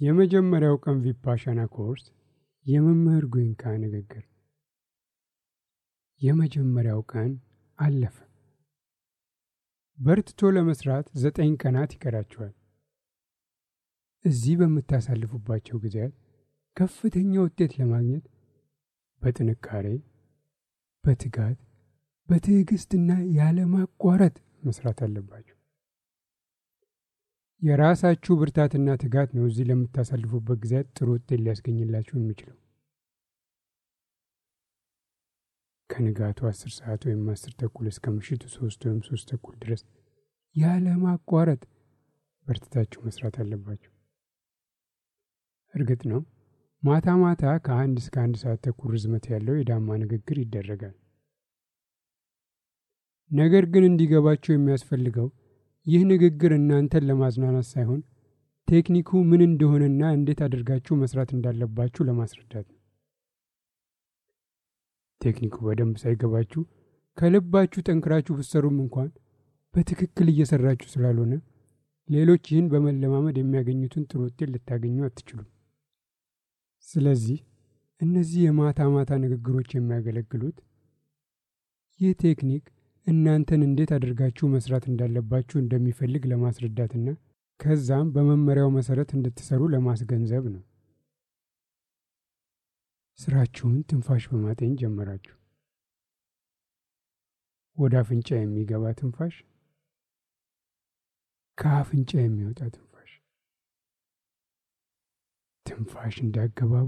የመጀመሪያው ቀን ቪፓሻና ኮርስ የመምህር ጎይንካ ንግግር። የመጀመሪያው ቀን አለፈ። በርትቶ ለመስራት 9 ቀናት ይቀራችኋል። እዚህ በምታሳልፉባቸው ጊዜያት ከፍተኛ ውጤት ለማግኘት በጥንካሬ፣ በትጋት፣ በትዕግስትና ያለማቋረጥ መስራት አለባችሁ። የራሳችሁ ብርታትና ትጋት ነው እዚህ ለምታሳልፉበት ጊዜያት ጥሩ ውጤት ሊያስገኝላችሁ የሚችለው። ከንጋቱ 10 ሰዓት ወይም 10 ተኩል እስከ ምሽቱ 3 ወይም 3 ተኩል ድረስ ያለማቋረጥ በርትታችሁ መስራት አለባችሁ። እርግጥ ነው ማታ ማታ ከ1 እስከ 1 ሰዓት ተኩል ርዝመት ያለው የዳማ ንግግር ይደረጋል። ነገር ግን እንዲገባችሁ የሚያስፈልገው ይህ ንግግር እናንተን ለማዝናናት ሳይሆን ቴክኒኩ ምን እንደሆነና እንዴት አድርጋችሁ መስራት እንዳለባችሁ ለማስረዳት ነው። ቴክኒኩ በደንብ ሳይገባችሁ ከልባችሁ ጠንክራችሁ ብትሰሩም እንኳን በትክክል እየሰራችሁ ስላልሆነ ሌሎች ይህን በመለማመድ የሚያገኙትን ጥሩ ውጤት ልታገኙ አትችሉም። ስለዚህ እነዚህ የማታ ማታ ንግግሮች የሚያገለግሉት ይህ ቴክኒክ እናንተን እንዴት አድርጋችሁ መስራት እንዳለባችሁ እንደሚፈልግ ለማስረዳትና ከዛም በመመሪያው መሰረት እንድትሰሩ ለማስገንዘብ ነው። ስራችሁን ትንፋሽ በማጤን ጀመራችሁ። ወደ አፍንጫ የሚገባ ትንፋሽ፣ ከአፍንጫ የሚወጣ ትንፋሽ፣ ትንፋሽ እንዳገባቡ፣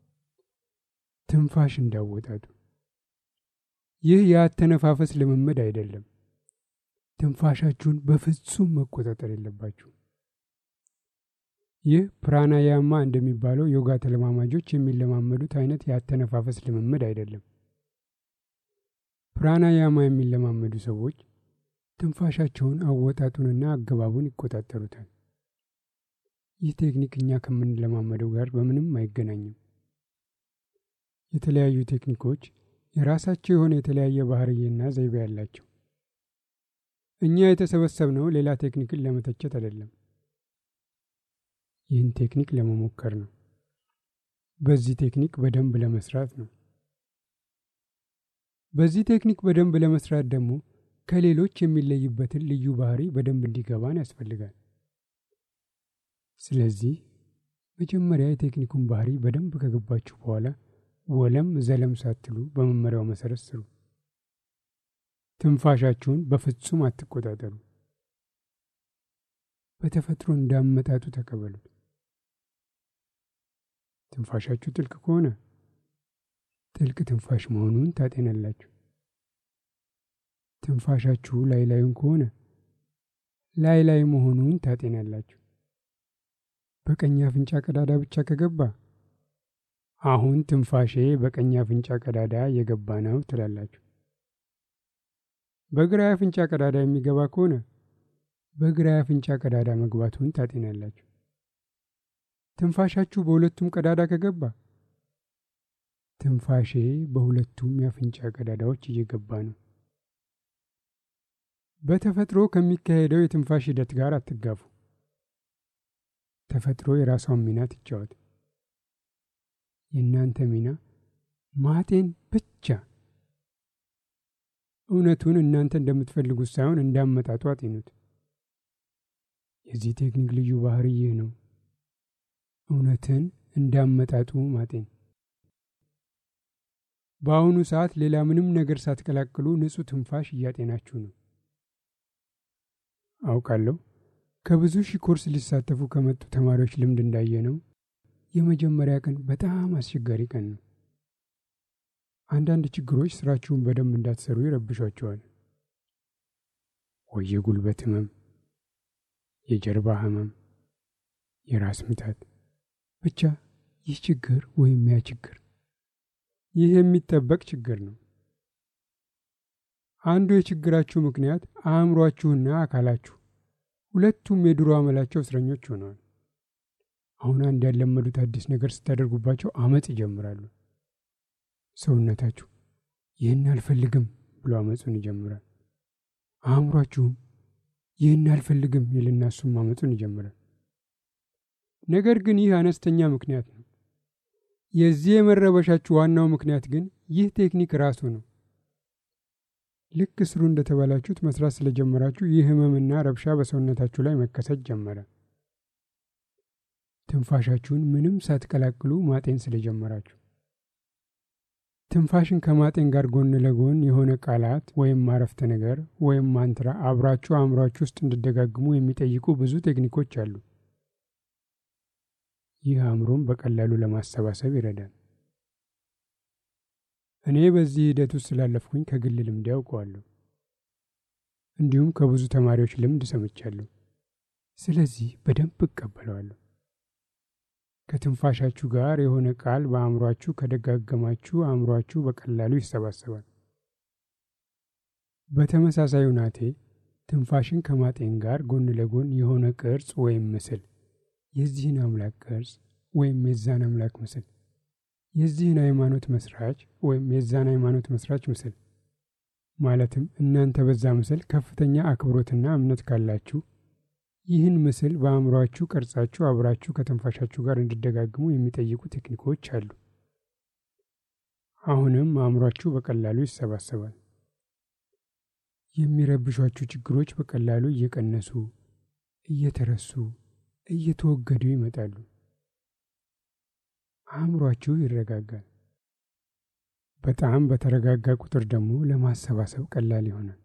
ትንፋሽ እንዳወጣጡ። ይህ የአተነፋፈስ ልምምድ አይደለም። ትንፋሻችሁን በፍጹም መቆጣጠር የለባችሁ። ይህ ፕራናያማ እንደሚባለው ዮጋ ተለማማጆች የሚለማመዱት አይነት የአተነፋፈስ ልምምድ አይደለም። ፕራናያማ የሚለማመዱ ሰዎች ትንፋሻቸውን አወጣጡንና አገባቡን ይቆጣጠሩታል። ይህ ቴክኒክ እኛ ከምንለማመደው ጋር በምንም አይገናኝም። የተለያዩ ቴክኒኮች የራሳቸው የሆነ የተለያየ ባህሪና ዘይቤ ያላቸው። እኛ የተሰበሰብነው ሌላ ቴክኒክን ለመተቸት አይደለም፣ ይህን ቴክኒክ ለመሞከር ነው። በዚህ ቴክኒክ በደንብ ለመስራት ነው። በዚህ ቴክኒክ በደንብ ለመስራት ደግሞ ከሌሎች የሚለይበትን ልዩ ባህሪ በደንብ እንዲገባን ያስፈልጋል። ስለዚህ መጀመሪያ የቴክኒኩን ባህሪ በደንብ ከገባችሁ በኋላ ወለም ዘለም ሳትሉ በመመሪያው መሰረት ስሩ። ትንፋሻችሁን በፍጹም አትቆጣጠሩ። በተፈጥሮ እንዳመጣጡ ተቀበሉት። ትንፋሻችሁ ጥልቅ ከሆነ ጥልቅ ትንፋሽ መሆኑን ታጤናላችሁ። ትንፋሻችሁ ላይ ላዩን ከሆነ ላይ ላይ መሆኑን ታጤናላችሁ። በቀኝ አፍንጫ ቀዳዳ ብቻ ከገባ አሁን ትንፋሼ በቀኝ አፍንጫ ቀዳዳ የገባ ነው ትላላችሁ። በግራ አፍንጫ ቀዳዳ የሚገባ ከሆነ በግራ አፍንጫ ቀዳዳ መግባቱን ታጤናላችሁ። ትንፋሻችሁ በሁለቱም ቀዳዳ ከገባ ትንፋሼ በሁለቱም የአፍንጫ ቀዳዳዎች እየገባ ነው። በተፈጥሮ ከሚካሄደው የትንፋሽ ሂደት ጋር አትጋፉ። ተፈጥሮ የራሷን ሚና ትጫወት። የእናንተ ሚና ማጤን ብቻ። እውነቱን እናንተ እንደምትፈልጉት ሳይሆን እንዳመጣጡ አጤኑት። የዚህ ቴክኒክ ልዩ ባህሪ ይህ ነው፣ እውነትን እንዳመጣጡ ማጤን። በአሁኑ ሰዓት ሌላ ምንም ነገር ሳትቀላቅሉ ንጹህ ትንፋሽ እያጤናችሁ ነው። አውቃለሁ ከብዙ ሺህ ኮርስ ሊሳተፉ ከመጡ ተማሪዎች ልምድ እንዳየነው የመጀመሪያ ቀን በጣም አስቸጋሪ ቀን ነው። አንዳንድ ችግሮች ስራችሁን በደንብ እንዳትሰሩ ይረብሿቸዋል። ወይ የጉልበት ህመም፣ የጀርባ ህመም፣ የራስ ምታት፣ ብቻ ይህ ችግር ወይም ያ ችግር። ይህ የሚጠበቅ ችግር ነው። አንዱ የችግራችሁ ምክንያት አእምሯችሁና አካላችሁ ሁለቱም የድሮ አመላቸው እስረኞች ሆነዋል። አሁን አንድ ያለመዱት አዲስ ነገር ስታደርጉባቸው አመጽ ይጀምራሉ። ሰውነታችሁ ይህን አልፈልግም ብሎ አመጹን ይጀምራል። አእምሯችሁም ይህን አልፈልግም ይልና እሱም አመጹን ይጀምራል። ነገር ግን ይህ አነስተኛ ምክንያት ነው። የዚህ የመረበሻችሁ ዋናው ምክንያት ግን ይህ ቴክኒክ ራሱ ነው። ልክ ስሩ እንደተባላችሁት መስራት ስለጀመራችሁ ይህ ህመምና ረብሻ በሰውነታችሁ ላይ መከሰት ጀመረ። ትንፋሻችሁን ምንም ሳትቀላቅሉ ማጤን ስለጀመራችሁ። ትንፋሽን ከማጤን ጋር ጎን ለጎን የሆነ ቃላት ወይም አረፍተ ነገር ወይም ማንትራ አብራችሁ አእምሯችሁ ውስጥ እንድደጋግሙ የሚጠይቁ ብዙ ቴክኒኮች አሉ። ይህ አእምሮን በቀላሉ ለማሰባሰብ ይረዳል። እኔ በዚህ ሂደት ውስጥ ስላለፍኩኝ ከግል ልምድ ያውቀዋለሁ። እንዲሁም ከብዙ ተማሪዎች ልምድ ሰምቻለሁ። ስለዚህ በደንብ እቀበለዋለሁ። ከትንፋሻችሁ ጋር የሆነ ቃል በአእምሯችሁ ከደጋገማችሁ አእምሯችሁ በቀላሉ ይሰባሰባል። በተመሳሳይ ሁናቴ ትንፋሽን ከማጤን ጋር ጎን ለጎን የሆነ ቅርጽ ወይም ምስል፣ የዚህን አምላክ ቅርጽ ወይም የዛን አምላክ ምስል፣ የዚህን ሃይማኖት መስራች ወይም የዛን ሃይማኖት መስራች ምስል፣ ማለትም እናንተ በዛ ምስል ከፍተኛ አክብሮትና እምነት ካላችሁ ይህን ምስል በአእምሯችሁ ቀርጻችሁ አብራችሁ ከትንፋሻችሁ ጋር እንዲደጋግሙ የሚጠይቁ ቴክኒኮች አሉ። አሁንም አእምሯችሁ በቀላሉ ይሰባሰባል። የሚረብሿችሁ ችግሮች በቀላሉ እየቀነሱ፣ እየተረሱ፣ እየተወገዱ ይመጣሉ። አእምሯችሁ ይረጋጋል። በጣም በተረጋጋ ቁጥር ደግሞ ለማሰባሰብ ቀላል ይሆናል።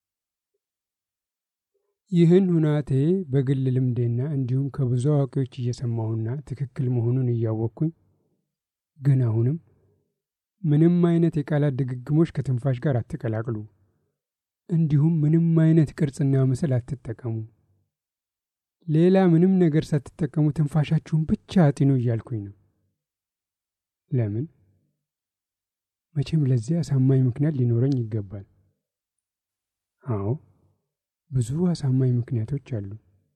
ይህን ሁናቴ በግል ልምዴና እንዲሁም ከብዙ አዋቂዎች እየሰማሁና ትክክል መሆኑን እያወቅኩኝ ግን አሁንም ምንም አይነት የቃላት ድግግሞች ከትንፋሽ ጋር አትቀላቅሉ፣ እንዲሁም ምንም አይነት ቅርጽና ምስል አትጠቀሙ፣ ሌላ ምንም ነገር ሳትጠቀሙ ትንፋሻችሁን ብቻ አጢኑ እያልኩኝ ነው። ለምን? መቼም ለዚህ አሳማኝ ምክንያት ሊኖረኝ ይገባል። አዎ፣ ብዙ አሳማኝ ምክንያቶች አሉ።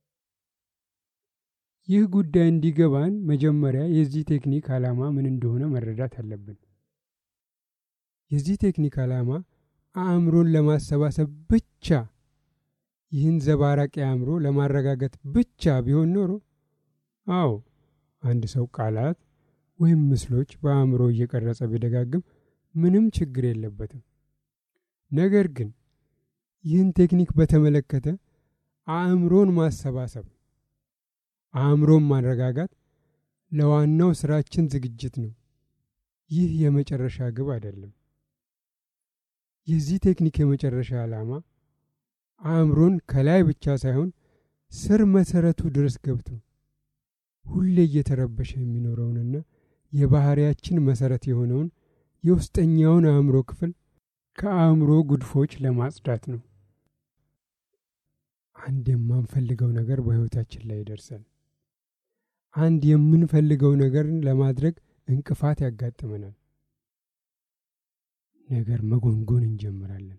ይህ ጉዳይ እንዲገባን መጀመሪያ የዚህ ቴክኒክ ዓላማ ምን እንደሆነ መረዳት አለብን። የዚህ ቴክኒክ ዓላማ አእምሮን ለማሰባሰብ ብቻ፣ ይህን ዘባራቂ አእምሮ ለማረጋጋት ብቻ ቢሆን ኖሮ አዎ፣ አንድ ሰው ቃላት ወይም ምስሎች በአእምሮ እየቀረጸ ቢደጋግም ምንም ችግር የለበትም። ነገር ግን ይህን ቴክኒክ በተመለከተ አእምሮን ማሰባሰብ፣ አእምሮን ማረጋጋት ለዋናው ስራችን ዝግጅት ነው። ይህ የመጨረሻ ግብ አይደለም። የዚህ ቴክኒክ የመጨረሻ ዓላማ አእምሮን ከላይ ብቻ ሳይሆን ስር መሰረቱ ድረስ ገብቶ ሁሌ እየተረበሸ የሚኖረውንና የባህሪያችን መሰረት የሆነውን የውስጠኛውን አእምሮ ክፍል ከአእምሮ ጉድፎች ለማጽዳት ነው። አንድ የማንፈልገው ነገር በሕይወታችን ላይ ይደርሳል። አንድ የምንፈልገው ነገርን ለማድረግ እንቅፋት ያጋጥመናል። ነገር መጎንጎን እንጀምራለን።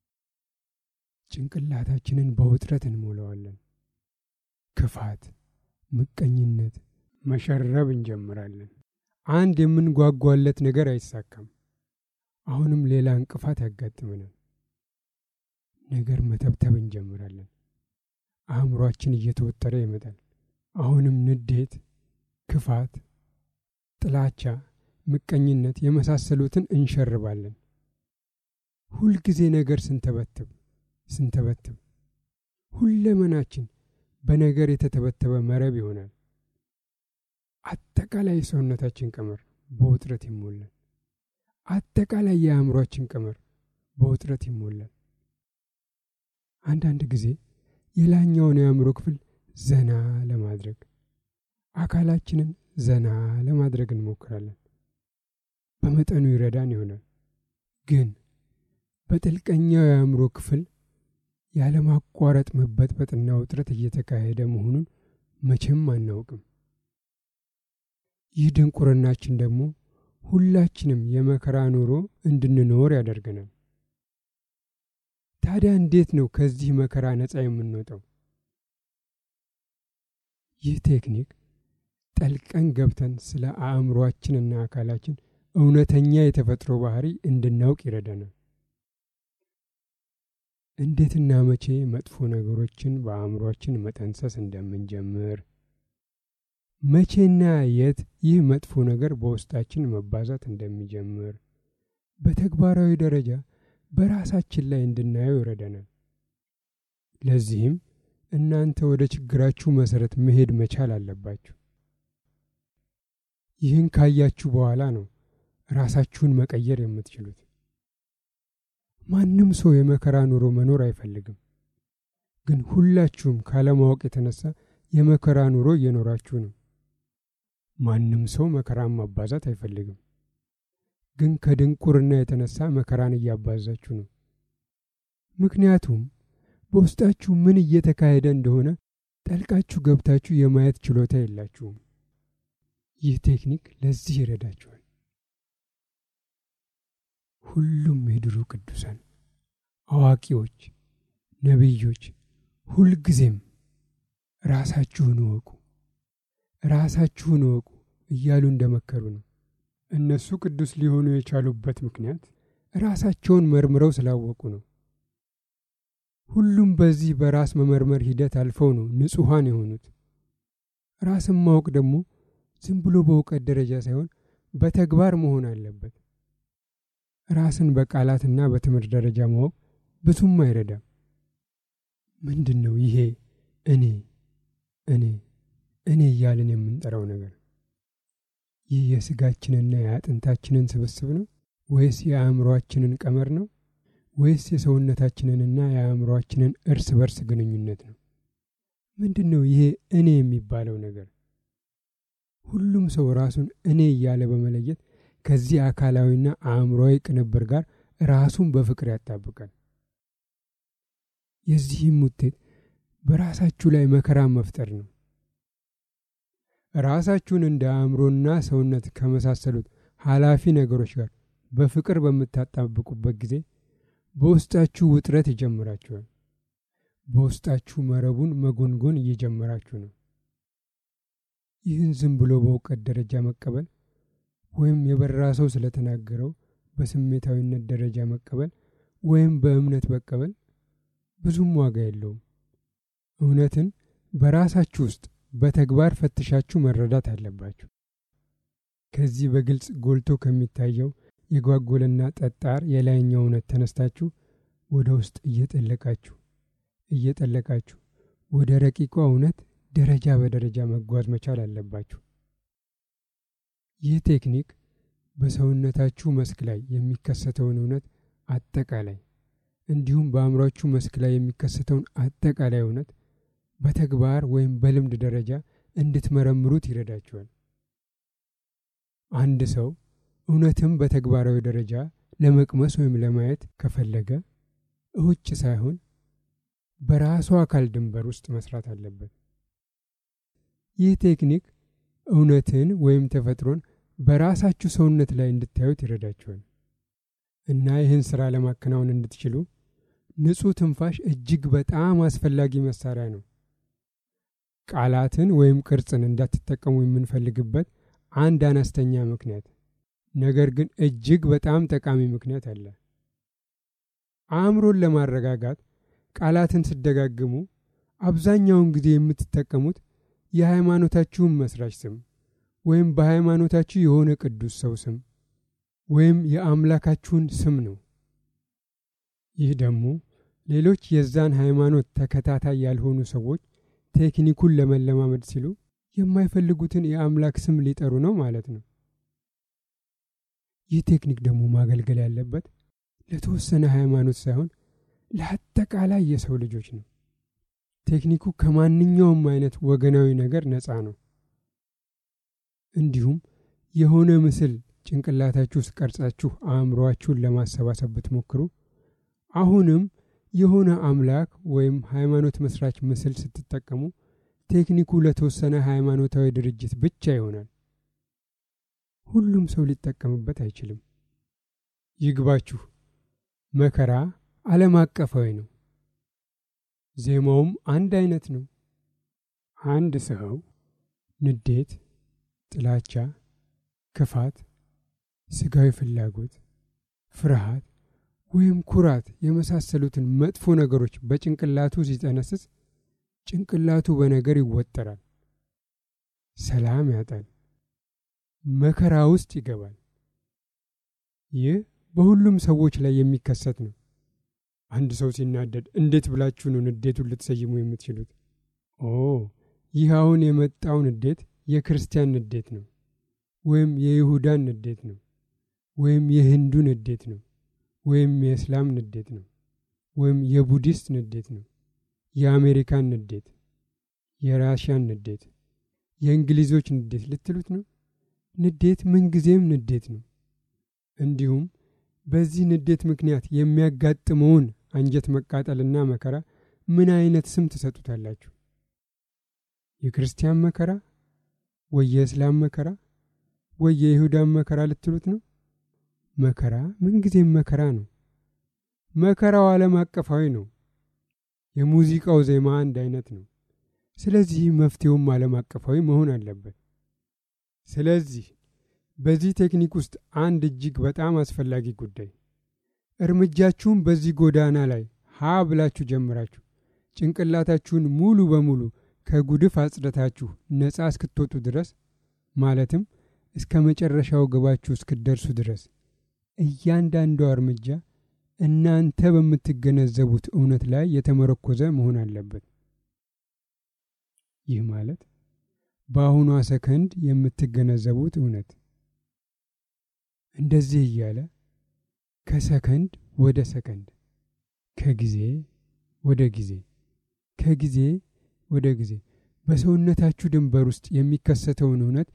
ጭንቅላታችንን በውጥረት እንሞላዋለን። ክፋት፣ ምቀኝነት መሸረብ እንጀምራለን። አንድ የምንጓጓለት ነገር አይሳካም። አሁንም ሌላ እንቅፋት ያጋጥመናል። ነገር መተብተብ እንጀምራለን። አእምሯችን እየተወጠረ ይመጣል። አሁንም ንዴት፣ ክፋት፣ ጥላቻ፣ ምቀኝነት የመሳሰሉትን እንሸርባለን። ሁልጊዜ ነገር ስንተበትብ ሁለመናችን በነገር የተተበተበ መረብ ይሆናል። አጠቃላይ ሰውነታችን ቀመር በውጥረት ይሞላል። አጠቃላይ የአእምሯችን ቀመር በውጥረት ይሞላል። አንዳንድ ጊዜ የላኛውን የአእምሮ ክፍል ዘና ለማድረግ አካላችንን ዘና ለማድረግ እንሞክራለን። በመጠኑ ይረዳን ይሆናል። ግን በጥልቀኛው የአእምሮ ክፍል ያለማቋረጥ መበጥበጥና ውጥረት እየተካሄደ መሆኑን መቼም አናውቅም። ይህ ድንቁርናችን ደግሞ ሁላችንም የመከራ ኑሮ እንድንኖር ያደርገናል። ታዲያ እንዴት ነው ከዚህ መከራ ነፃ የምንወጣው? ይህ ቴክኒክ ጠልቀን ገብተን ስለ አእምሮአችንና አካላችን እውነተኛ የተፈጥሮ ባህሪ እንድናውቅ ይረዳናል። እንዴትና መቼ መጥፎ ነገሮችን በአእምሮአችን መጠንሰስ እንደምንጀምር፣ መቼና የት ይህ መጥፎ ነገር በውስጣችን መባዛት እንደሚጀምር በተግባራዊ ደረጃ በራሳችን ላይ እንድናየው ይረዳናል። ለዚህም እናንተ ወደ ችግራችሁ መሰረት መሄድ መቻል አለባችሁ። ይህን ካያችሁ በኋላ ነው ራሳችሁን መቀየር የምትችሉት። ማንም ሰው የመከራ ኑሮ መኖር አይፈልግም። ግን ሁላችሁም ካለማወቅ የተነሳ የመከራ ኑሮ እየኖራችሁ ነው። ማንም ሰው መከራን ማባዛት አይፈልግም። ግን ከድንቁርና የተነሳ መከራን እያባዛችሁ ነው። ምክንያቱም በውስጣችሁ ምን እየተካሄደ እንደሆነ ጠልቃችሁ ገብታችሁ የማየት ችሎታ የላችሁም። ይህ ቴክኒክ ለዚህ ይረዳችኋል። ሁሉም የድሮ ቅዱሳን፣ አዋቂዎች፣ ነቢዮች ሁልጊዜም ራሳችሁን እወቁ፣ ራሳችሁን እወቁ እያሉ እንደመከሩ ነው። እነሱ ቅዱስ ሊሆኑ የቻሉበት ምክንያት ራሳቸውን መርምረው ስላወቁ ነው። ሁሉም በዚህ በራስ መመርመር ሂደት አልፈው ነው ንጹሐን የሆኑት። ራስን ማወቅ ደግሞ ዝም ብሎ በእውቀት ደረጃ ሳይሆን በተግባር መሆን አለበት። ራስን በቃላትና በትምህርት ደረጃ ማወቅ ብዙም አይረዳም። ምንድን ነው ይሄ እኔ እኔ እኔ እያልን የምንጠራው ነገር? ይህ የስጋችንና የአጥንታችንን ስብስብ ነው ወይስ የአእምሮአችንን ቀመር ነው ወይስ የሰውነታችንንና የአእምሮአችንን እርስ በርስ ግንኙነት ነው? ምንድን ነው ይሄ እኔ የሚባለው ነገር? ሁሉም ሰው ራሱን እኔ እያለ በመለየት ከዚህ አካላዊና አእምሮአዊ ቅንብር ጋር ራሱን በፍቅር ያጣብቃል። የዚህም ውጤት በራሳችሁ ላይ መከራ መፍጠር ነው። ራሳችሁን እንደ አእምሮና ሰውነት ከመሳሰሉት ኃላፊ ነገሮች ጋር በፍቅር በምታጣብቁበት ጊዜ በውስጣችሁ ውጥረት ይጀምራችኋል። በውስጣችሁ መረቡን መጎንጎን እየጀመራችሁ ነው። ይህን ዝም ብሎ በእውቀት ደረጃ መቀበል ወይም የበራ ሰው ስለተናገረው በስሜታዊነት ደረጃ መቀበል ወይም በእምነት መቀበል ብዙም ዋጋ የለውም። እውነትን በራሳችሁ ውስጥ በተግባር ፈትሻችሁ መረዳት አለባችሁ። ከዚህ በግልጽ ጎልቶ ከሚታየው የጓጎልና ጠጣር የላይኛው እውነት ተነስታችሁ ወደ ውስጥ እየጠለቃችሁ ወደ ረቂቋ እውነት ደረጃ በደረጃ መጓዝ መቻል አለባችሁ። ይህ ቴክኒክ በሰውነታችሁ መስክ ላይ የሚከሰተውን እውነት አጠቃላይ እንዲሁም በአእምሮአችሁ መስክ ላይ የሚከሰተውን አጠቃላይ እውነት በተግባር ወይም በልምድ ደረጃ እንድትመረምሩት ይረዳችኋል። አንድ ሰው እውነትም በተግባራዊ ደረጃ ለመቅመስ ወይም ለማየት ከፈለገ ውጭ ሳይሆን በራሱ አካል ድንበር ውስጥ መስራት አለበት። ይህ ቴክኒክ እውነትን ወይም ተፈጥሮን በራሳችሁ ሰውነት ላይ እንድታዩት ይረዳችኋል እና ይህን ሥራ ለማከናወን እንድትችሉ ንጹሕ ትንፋሽ እጅግ በጣም አስፈላጊ መሳሪያ ነው። ቃላትን ወይም ቅርጽን እንዳትጠቀሙ የምንፈልግበት አንድ አነስተኛ ምክንያት፣ ነገር ግን እጅግ በጣም ጠቃሚ ምክንያት አለ። አእምሮን ለማረጋጋት ቃላትን ስደጋግሙ አብዛኛውን ጊዜ የምትጠቀሙት የሃይማኖታችሁን መስራች ስም ወይም በሃይማኖታችሁ የሆነ ቅዱስ ሰው ስም ወይም የአምላካችሁን ስም ነው። ይህ ደግሞ ሌሎች የዛን ሃይማኖት ተከታታይ ያልሆኑ ሰዎች ቴክኒኩን ለመለማመድ ሲሉ የማይፈልጉትን የአምላክ ስም ሊጠሩ ነው ማለት ነው። ይህ ቴክኒክ ደግሞ ማገልገል ያለበት ለተወሰነ ሃይማኖት ሳይሆን ለአጠቃላይ የሰው ልጆች ነው። ቴክኒኩ ከማንኛውም አይነት ወገናዊ ነገር ነፃ ነው። እንዲሁም የሆነ ምስል ጭንቅላታችሁ ውስጥ ቀርጻችሁ አእምሮአችሁን ለማሰባሰብ ብትሞክሩ አሁንም የሆነ አምላክ ወይም ሃይማኖት መስራች ምስል ስትጠቀሙ ቴክኒኩ ለተወሰነ ሃይማኖታዊ ድርጅት ብቻ ይሆናል። ሁሉም ሰው ሊጠቀምበት አይችልም። ይግባችሁ፣ መከራ ዓለም አቀፋዊ ነው። ዜማውም አንድ አይነት ነው። አንድ ሰው ንዴት፣ ጥላቻ፣ ክፋት፣ ስጋዊ ፍላጎት፣ ፍርሃት ወይም ኩራት የመሳሰሉትን መጥፎ ነገሮች በጭንቅላቱ ሲጠነስስ ጭንቅላቱ በነገር ይወጠራል። ሰላም ያጣል፣ መከራ ውስጥ ይገባል። ይህ በሁሉም ሰዎች ላይ የሚከሰት ነው። አንድ ሰው ሲናደድ እንዴት ብላችሁ ነው ንዴቱን ልትሰይሙ የምትችሉት? ይህ አሁን የመጣው ንዴት የክርስቲያን ንዴት ነው፣ ወይም የይሁዳን ንዴት ነው፣ ወይም የህንዱ ንዴት ነው፣ ወይም የእስላም ንዴት ነው፣ ወይም የቡዲስት ንዴት ነው፣ የአሜሪካን ንዴት፣ የራሽያን ንዴት፣ የእንግሊዞች ንዴት ልትሉት ነው? ንዴት ምንጊዜም ንዴት ነው። እንዲሁም በዚህ ንዴት ምክንያት የሚያጋጥመውን አንጀት መቃጠልና መከራ ምን አይነት ስም ትሰጡታላችሁ? የክርስቲያን መከራ ወይ የእስላም መከራ ወይ የይሁዳን መከራ ልትሉት ነው? መከራ ምንጊዜም መከራ ነው። መከራው ዓለም አቀፋዊ ነው። የሙዚቃው ዜማ አንድ አይነት ነው። ስለዚህ መፍትሄውም ዓለም አቀፋዊ መሆን አለበት። ስለዚህ በዚህ ቴክኒክ ውስጥ አንድ እጅግ በጣም አስፈላጊ ጉዳይ፣ እርምጃችሁን በዚህ ጎዳና ላይ ብላችሁ ጀምራችሁ ጭንቅላታችሁን ሙሉ በሙሉ ከጉድፍ አጽድታችሁ ነፃ እስክትወጡ ድረስ፣ ማለትም እስከ መጨረሻው ግባችሁ እስክትደርሱ ድረስ እያንዳንዷ እርምጃ እናንተ በምትገነዘቡት እውነት ላይ የተመረኮዘ መሆን አለበት። ይህ ማለት በአሁኗ ሰከንድ የምትገነዘቡት እውነት። እንደዚህ እያለ ከሰከንድ ወደ ሰከንድ፣ ከጊዜ ወደ ጊዜ፣ ከጊዜ ወደ ጊዜ በሰውነታችሁ ድንበር ውስጥ የሚከሰተውን እውነት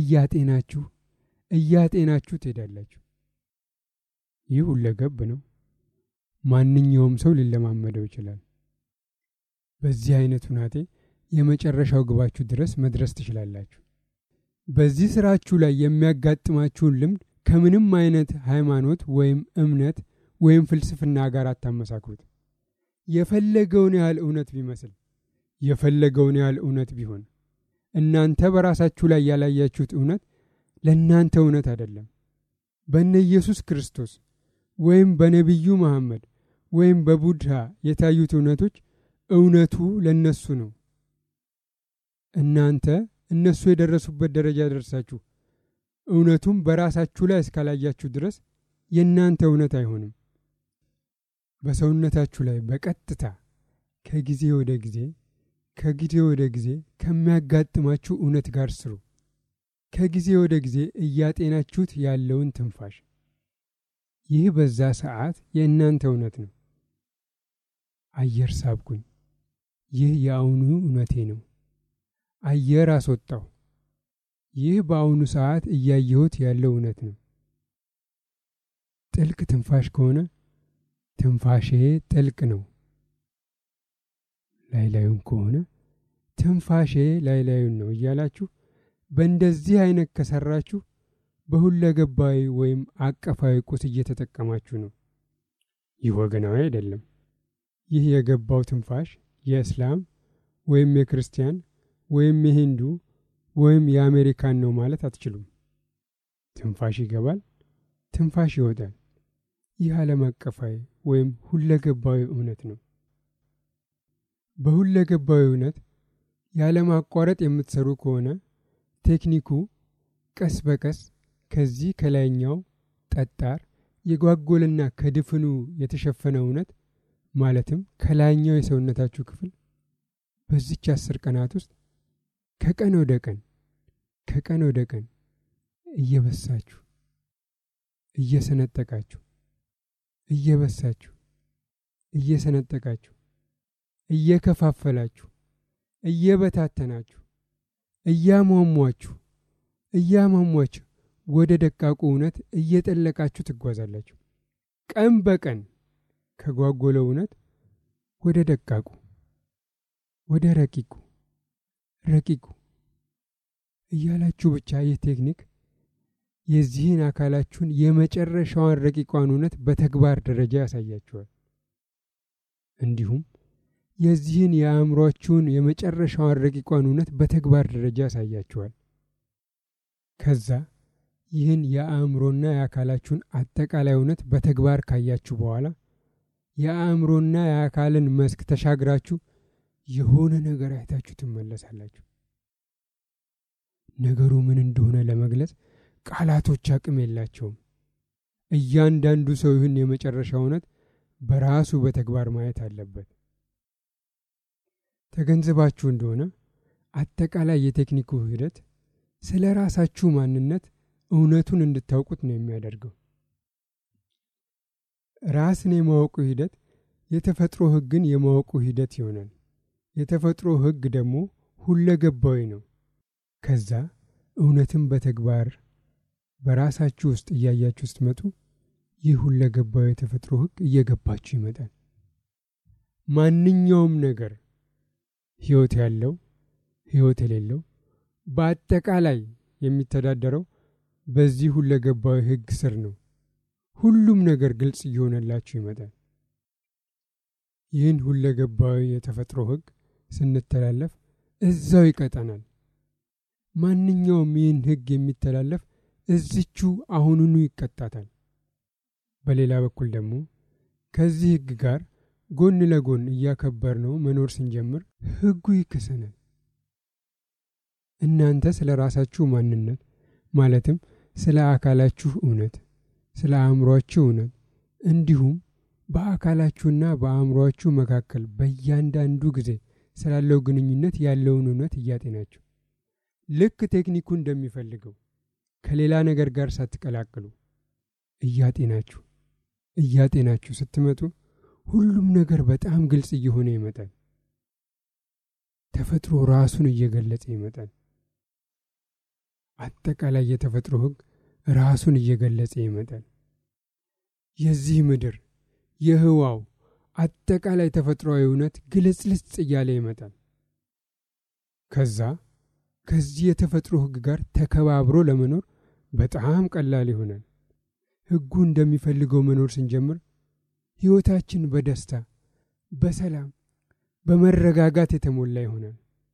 እያጤናችሁ ትሄዳላችሁ። ይህ ሁለገብ ነው። ማንኛውም ሰው ሊለማመደው ይችላል። በዚህ አይነት ሁናቴ የመጨረሻው ግባችሁ ድረስ መድረስ ትችላላችሁ። በዚህ ስራችሁ ላይ የሚያጋጥማችሁን ልምድ ከምንም አይነት ሃይማኖት ወይም እምነት ወይም ፍልስፍና ጋር አታመሳክሩት። የፈለገውን ያህል እውነት ቢመስል፣ የፈለገውን ያህል እውነት ቢሆን፣ እናንተ በራሳችሁ ላይ ያላያችሁት እውነት ለእናንተ እውነት አይደለም። በእነ ኢየሱስ ክርስቶስ ወይም በነቢዩ መሐመድ ወይም በቡድሃ የታዩት እውነቶች እውነቱ ለነሱ ነው። እናንተ እነሱ የደረሱበት ደረጃ ደርሳችሁ እውነቱም በራሳችሁ ላይ እስካላያችሁ ድረስ የእናንተ እውነት አይሆንም። በሰውነታችሁ ላይ በቀጥታ ከጊዜ ወደ ጊዜ ከጊዜ ወደ ጊዜ ከሚያጋጥማችሁ እውነት ጋር ስሩ። ከጊዜ ወደ ጊዜ እያጤናችሁት ያለውን ትንፋሽ፣ ይህ በዛ ሰዓት የእናንተ እውነት ነው። አየር ሳብኩኝ፣ ይህ የአሁኑ እውነቴ ነው። አየር አስወጣው፣ ይህ በአሁኑ ሰዓት እያየሁት ያለው እውነት ነው። ጥልቅ ትንፋሽ ከሆነ ትንፋሼ ጥልቅ ነው። ላይላዩን ከሆነ ትንፋሼ ላይላዩን ነው እያላችሁ በእንደዚህ አይነት ከሰራችሁ በሁለገባዊ ወይም አቀፋዊ ቁስ እየተጠቀማችሁ ነው። ይህ ወገናዊ አይደለም። ይህ የገባው ትንፋሽ የእስላም ወይም የክርስቲያን ወይም የሂንዱ ወይም የአሜሪካን ነው ማለት አትችሉም። ትንፋሽ ይገባል፣ ትንፋሽ ይወጣል። ይህ ዓለም አቀፋዊ ወይም ሁለገባዊ እውነት ነው። በሁለገባዊ እውነት ያለማቋረጥ የምትሰሩ ከሆነ ቴክኒኩ ቀስ በቀስ ከዚህ ከላይኛው ጠጣር የጓጎልና ከድፍኑ የተሸፈነ እውነት ማለትም ከላይኛው የሰውነታችሁ ክፍል በዚች 10 ቀናት ውስጥ ከቀን ወደ ቀን እየበሳችሁ እየሰነጠቃችሁ እየበሳችሁ እየሰነጠቃችሁ እየከፋፈላችሁ እየበታተናችሁ እያሟሟችሁ ወደ ደቃቁ እውነት እየጠለቃችሁ ትጓዛላችሁ። ቀን በቀን ከጓጎለው እውነት ወደ ደቃቁ፣ ወደ ረቂቁ እያላችሁ ብቻ ይህ ቴክኒክ የዚህን አካላችሁን የመጨረሻዋን ረቂቋን እውነት በተግባር ደረጃ ያሳያችኋል። እንዲሁም የዚህን የአእምሮአችሁን የመጨረሻዋን ረቂቋን እውነት በተግባር ደረጃ ያሳያችኋል። ከዛ ይህን የአእምሮና የአካላችሁን አጠቃላይ እውነት በተግባር ካያችሁ በኋላ የአእምሮና የአካልን መስክ ተሻግራችሁ የሆነ ነገር አይታችሁ ትመለሳላችሁ። ነገሩ ምን እንደሆነ ለመግለጽ ቃላቶች አቅም የላቸውም። እያንዳንዱ ሰው ይህን የመጨረሻ እውነት በራሱ በተግባር ማየት አለበት። ተገንዝባችሁ እንደሆነ አጠቃላይ የቴክኒኩ ሂደት ስለ ራሳችሁ ማንነት እውነቱን እንድታውቁት ነው የሚያደርገው። ራስን የማወቁ ሂደት የተፈጥሮ ሕግን የማወቁ ሂደት ይሆናል። የተፈጥሮ ሕግ ደግሞ ሁለገባዊ ነው። ከዛ እውነትን በተግባር በራሳችሁ ውስጥ እያያችሁ ስትመጡ ይህ ሁለገባዊ የተፈጥሮ ሕግ እየገባችሁ ይመጣል። ማንኛውም ነገር ሕይወት ያለው ሕይወት የሌለው በአጠቃላይ የሚተዳደረው በዚህ ሁለገባዊ ሕግ ስር ነው። ሁሉም ነገር ግልጽ እየሆነላችሁ ይመጣል። ይህን ሁለገባዊ የተፈጥሮ ሕግ ስንተላለፍ እዛው ይቀጠናል። ማንኛውም ይህን ሕግ የሚተላለፍ እዚቹ አሁኑኑ ይቀጣታል። በሌላ በኩል ደግሞ ከዚህ ሕግ ጋር ጎን ለጎን እያከበርነው መኖር ስንጀምር ሕጉ ይክሰናል። እናንተ ስለ ራሳችሁ ማንነት ማለትም ስለ አካላችሁ እውነት፣ ስለ አእምሮአችሁ እውነት እንዲሁም በአካላችሁና በአእምሮአችሁ መካከል በእያንዳንዱ ጊዜ ስላለው ግንኙነት ያለውን እውነት እያጤናችሁ ልክ ቴክኒኩ እንደሚፈልገው ከሌላ ነገር ጋር ሳትቀላቅሉ እያጤናችሁ ስትመጡ ሁሉም ነገር በጣም ግልጽ እየሆነ ይመጣል። ተፈጥሮ ራሱን እየገለጸ ይመጣል። አጠቃላይ የተፈጥሮ ሕግ ራሱን እየገለጸ ይመጣል። የዚህ ምድር የህዋው አጠቃላይ ተፈጥሯዊ እውነት ግልጽልጽ እያለ ይመጣል። ከዚህ የተፈጥሮ ሕግ ጋር ተከባብሮ ለመኖር በጣም ቀላል ይሆናል። ሕጉ እንደሚፈልገው መኖር ስንጀምር ሕይወታችን በደስታ፣ በሰላም፣ በመረጋጋት የተሞላ ይሆናል።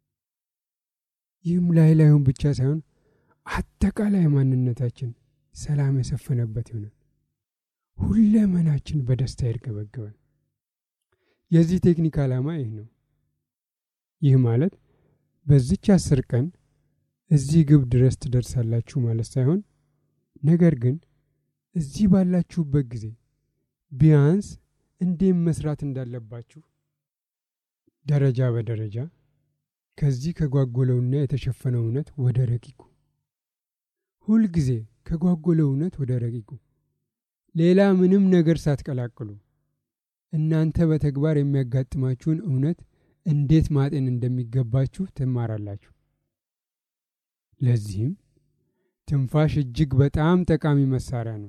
ይህም ላዩን ብቻ ሳይሆን አጠቃላይ ማንነታችን ሰላም የሰፈነበት ይሆናል። ሁለመናችን በደስታ ይርገበገባል። የዚህ ቴክኒክ ዓላማ ይህ ነው። ይህ ማለት በዚች 10 ቀን እዚህ ግብ ድረስ ትደርሳላችሁ ማለት ሳይሆን፣ ነገር ግን እዚህ ባላችሁበት ጊዜ ቢያንስ እንዴት መስራት እንዳለባችሁ ደረጃ በደረጃ ከዚህ ከጓጎለውና የተሸፈነው እውነት ወደ ረቂቁ፣ ሁልጊዜ ከጓጎለው እውነት ወደ ረቂቁ፣ ሌላ ምንም ነገር ሳትቀላቅሉ እናንተ በተግባር የሚያጋጥማችሁን እውነት እንዴት ማጤን እንደሚገባችሁ ትማራላችሁ። ለዚህም ትንፋሽ እጅግ በጣም ጠቃሚ መሳሪያ ነው።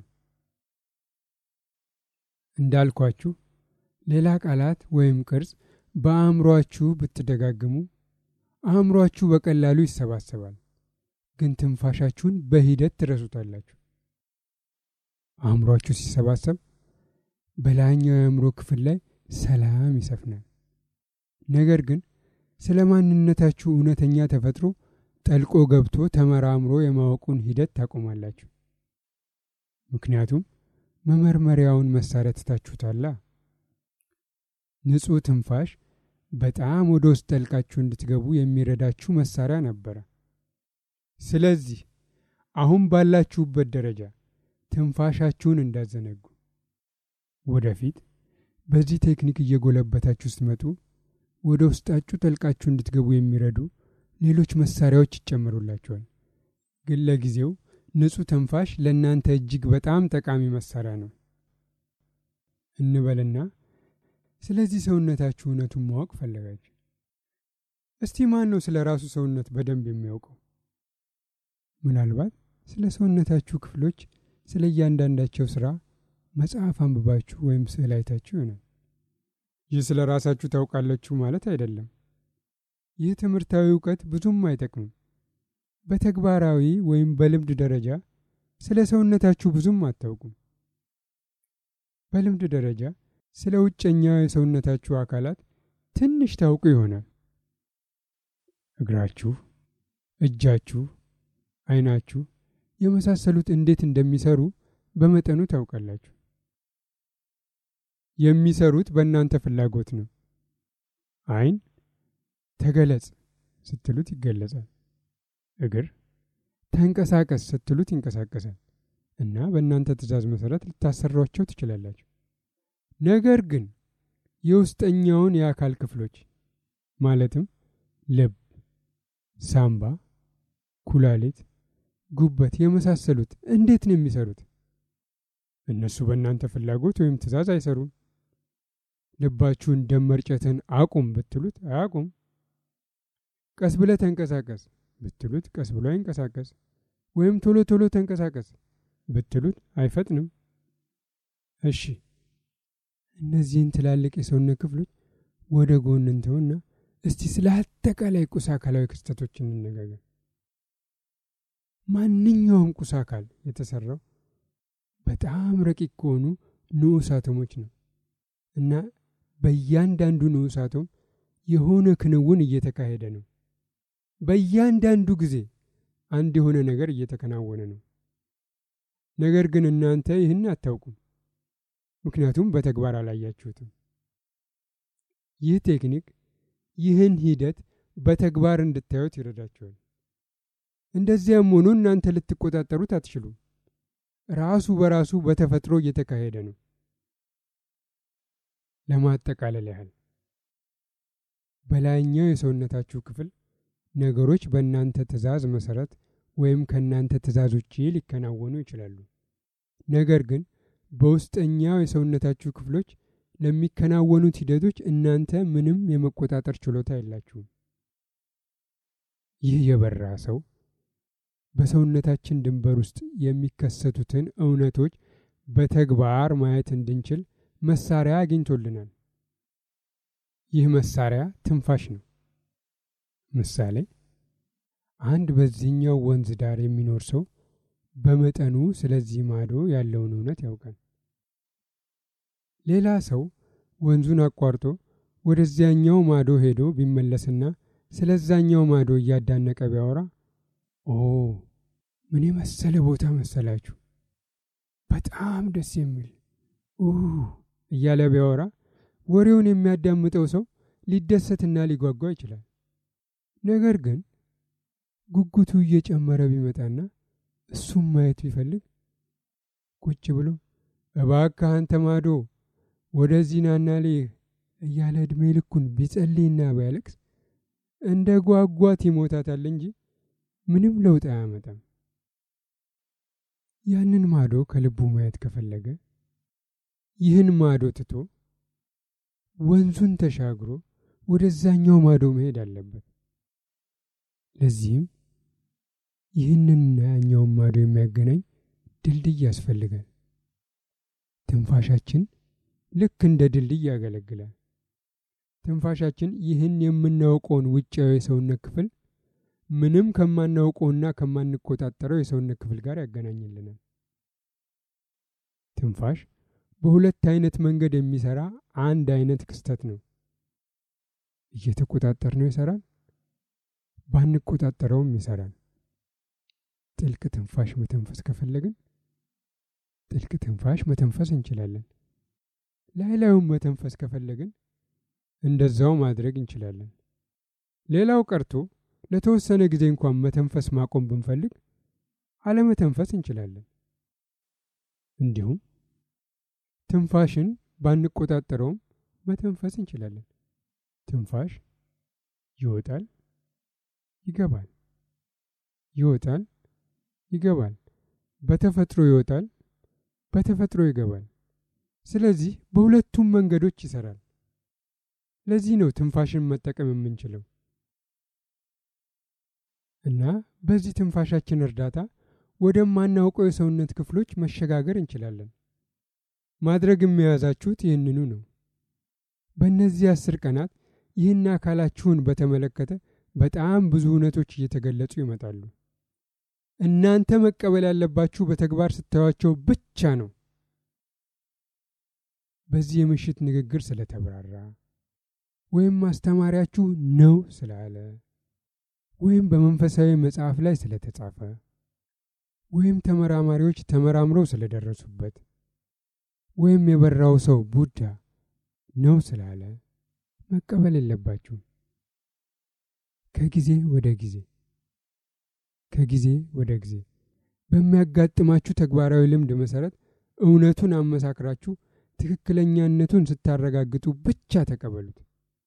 እንዳልኳችሁ ሌላ ቃላት ወይም ቅርጽ በአእምሮአችሁ ብትደጋግሙ አእምሮአችሁ በቀላሉ ይሰባሰባል፣ ግን ትንፋሻችሁን በሂደት ትረሱታላችሁ። አእምሮአችሁ ሲሰባሰብ በላይኛው የአእምሮ ክፍል ላይ ሰላም ይሰፍናል። ነገር ግን ስለ ማንነታችሁ እውነተኛ ተፈጥሮ ጠልቆ ገብቶ ተመራምሮ የማወቁን ሂደት ታቆማላችሁ። ምክንያቱም መመርመሪያውን መሳሪያ ትታችሁታላ። ንጹህ ትንፋሽ በጣም ወደ ውስጥ ጠልቃችሁ እንድትገቡ የሚረዳችሁ መሳሪያ ነበረ። ስለዚህ አሁን ባላችሁበት ደረጃ ትንፋሻችሁን እንዳዘነጉ፣ ወደፊት በዚህ ቴክኒክ እየጎለበታችሁ ስትመጡ ወደ ውስጣችሁ ጠልቃችሁ እንድትገቡ የሚረዱ ሌሎች መሳሪያዎች ይጨመሩላችኋል። ግን ለጊዜው ንጹህ ትንፋሽ ለእናንተ እጅግ በጣም ጠቃሚ መሳሪያ ነው እንበልና ስለዚህ ሰውነታችሁ እውነቱን ማወቅ ፈለጋችሁ። እስቲ ማን ነው ስለ ራሱ ሰውነት በደንብ የሚያውቀው? ምናልባት ስለ ሰውነታችሁ ክፍሎች ስለ እያንዳንዳቸው ስራ መጽሐፍ አንብባችሁ ወይም ስዕል አይታችሁ ይሆናል። ይህ ስለ ራሳችሁ ታውቃላችሁ ማለት አይደለም። ይህ ትምህርታዊ እውቀት ብዙም አይጠቅምም። በተግባራዊ ወይም በልምድ ደረጃ ስለ ሰውነታችሁ ብዙም አታውቁም። በልምድ ደረጃ ስለ ውጨኛው የሰውነታችሁ አካላት ትንሽ ታውቁ ይሆናል። እግራችሁ፣ እጃችሁ፣ ዓይናችሁ የመሳሰሉት እንዴት እንደሚሰሩ በመጠኑ ታውቃላችሁ። የሚሰሩት በእናንተ ፍላጎት ነው። ዓይን ተገለጽ ስትሉት ይገለጻል። እግር ተንቀሳቀስ ስትሉት ይንቀሳቀሳል እና በእናንተ ትእዛዝ መሰረት ልታሰሯቸው ትችላላችሁ። ነገር ግን የውስጠኛውን የአካል ክፍሎች ማለትም ልብ፣ ሳምባ፣ ኩላሊት፣ ጉበት የመሳሰሉት እንዴት ነው የሚሰሩት? እነሱ በእናንተ ፍላጎት ወይም ትእዛዝ አይሰሩም። ልባችሁን ደም መርጨትን አቁም ብትሉት አያቁም። ቀስ ብለህ ተንቀሳቀስ ብትሉት ቀስ ብሎ አይንቀሳቀስ። ወይም ቶሎ ቶሎ ተንቀሳቀስ ብትሉት አይፈጥንም። እሺ፣ እነዚህን ትላልቅ የሰውነት ክፍሎች ወደ ጎን እንተውና እስቲ ስለ አጠቃላይ ቁስ አካላዊ ክስተቶች እንነጋገር። ማንኛውም ቁስ አካል የተሰራው በጣም ረቂቅ ከሆኑ ንዑስ አቶሞች ነው እና በእያንዳንዱ ንዑስ አቶም የሆነ ክንውን እየተካሄደ ነው። በእያንዳንዱ ጊዜ አንድ የሆነ ነገር እየተከናወነ ነው። ነገር ግን እናንተ ይህን አታውቁም፣ ምክንያቱም በተግባር አላያችሁትም። ይህ ቴክኒክ ይህን ሂደት በተግባር እንድታዩት ይረዳችኋል። እንደዚያም ሆኖ እናንተ ልትቆጣጠሩት አትችሉም። ራሱ በራሱ በተፈጥሮ እየተካሄደ ነው። ለማጠቃለል ያህል በላይኛው የሰውነታችሁ ክፍል ነገሮች በእናንተ ትእዛዝ መሰረት ወይም ከእናንተ ትእዛዝ ውጪ ሊከናወኑ ይችላሉ። ነገር ግን በውስጠኛው የሰውነታችሁ ክፍሎች ለሚከናወኑት ሂደቶች እናንተ ምንም የመቆጣጠር ችሎታ የላችሁም። ይህ የበራ ሰው በሰውነታችን ድንበር ውስጥ የሚከሰቱትን እውነቶች በተግባር ማየት እንድንችል መሳሪያ አግኝቶልናል። ይህ መሳሪያ ትንፋሽ ነው። ምሳሌ፣ አንድ በዚህኛው ወንዝ ዳር የሚኖር ሰው በመጠኑ ስለዚህ ማዶ ያለውን እውነት ያውቃል። ሌላ ሰው ወንዙን አቋርጦ ወደዚያኛው ማዶ ሄዶ ቢመለስና ስለዛኛው ማዶ እያዳነቀ ቢያወራ፣ ኦ ምን የመሰለ ቦታ መሰላችሁ፣ በጣም ደስ የሚል እያለ ቢያወራ ወሬውን የሚያዳምጠው ሰው ሊደሰትና ሊጓጓ ይችላል። ነገር ግን ጉጉቱ እየጨመረ ቢመጣና እሱም ማየት ቢፈልግ ቁጭ ብሎ እባክህ አንተ ማዶ ወደዚህ ናና ልይህ እያለ ዕድሜ ልኩን ቢጸልይና ቢያለቅስ እንደ ጓጓት ይሞታታል እንጂ ምንም ለውጥ አያመጣም። ያንን ማዶ ከልቡ ማየት ከፈለገ ይህን ማዶ ትቶ ወንዙን ተሻግሮ ወደዛኛው ማዶ መሄድ አለበት። ለዚህም ይህንንና ያኛውን ማዶ የሚያገናኝ ድልድይ ያስፈልጋል። ትንፋሻችን ልክ እንደ ድልድይ ያገለግላል። ትንፋሻችን ይህን የምናውቀውን ውጫዊ የሰውነት ክፍል ምንም ከማናውቀውና ከማንቆጣጠረው የሰውነት ክፍል ጋር ያገናኝልናል። ትንፋሽ በሁለት አይነት መንገድ የሚሰራ አንድ አይነት ክስተት ነው። እየተቆጣጠርነው ይሰራል፣ ባንቆጣጠረውም ይሰራል። ጥልቅ ትንፋሽ መተንፈስ ከፈለግን ጥልቅ ትንፋሽ መተንፈስ እንችላለን። ላይላዩን መተንፈስ ከፈለግን እንደዛው ማድረግ እንችላለን። ሌላው ቀርቶ ለተወሰነ ጊዜ እንኳን መተንፈስ ማቆም ብንፈልግ አለመተንፈስ እንችላለን። እንዲሁም ትንፋሽን ባንቆጣጠረውም መተንፈስ እንችላለን። ትንፋሽ ይወጣል፣ ይገባል፣ ይወጣል፣ ይገባል። በተፈጥሮ ይወጣል፣ በተፈጥሮ ይገባል። ስለዚህ በሁለቱም መንገዶች ይሰራል። ለዚህ ነው ትንፋሽን መጠቀም የምንችለው እና በዚህ ትንፋሻችን እርዳታ ወደማናውቀው የሰውነት ክፍሎች መሸጋገር እንችላለን። ማድረግ የሚያዛችሁት ይህንኑ ነው። በእነዚህ 10 ቀናት ይህን አካላችሁን በተመለከተ በጣም ብዙ እውነቶች እየተገለጹ ይመጣሉ። እናንተ መቀበል ያለባችሁ በተግባር ስታዩአቸው ብቻ ነው። በዚህ የምሽት ንግግር ስለተብራራ ወይም ማስተማሪያችሁ ነው ስላለ ወይም በመንፈሳዊ መጽሐፍ ላይ ስለተጻፈ ወይም ተመራማሪዎች ተመራምረው ስለደረሱበት ወይም የበራው ሰው ቡዳ ነው ስላለ መቀበል የለባችሁም። ከጊዜ ወደ ጊዜ ከጊዜ ወደ ጊዜ በሚያጋጥማችሁ ተግባራዊ ልምድ መሰረት እውነቱን አመሳክራችሁ ትክክለኛነቱን ስታረጋግጡ ብቻ ተቀበሉት።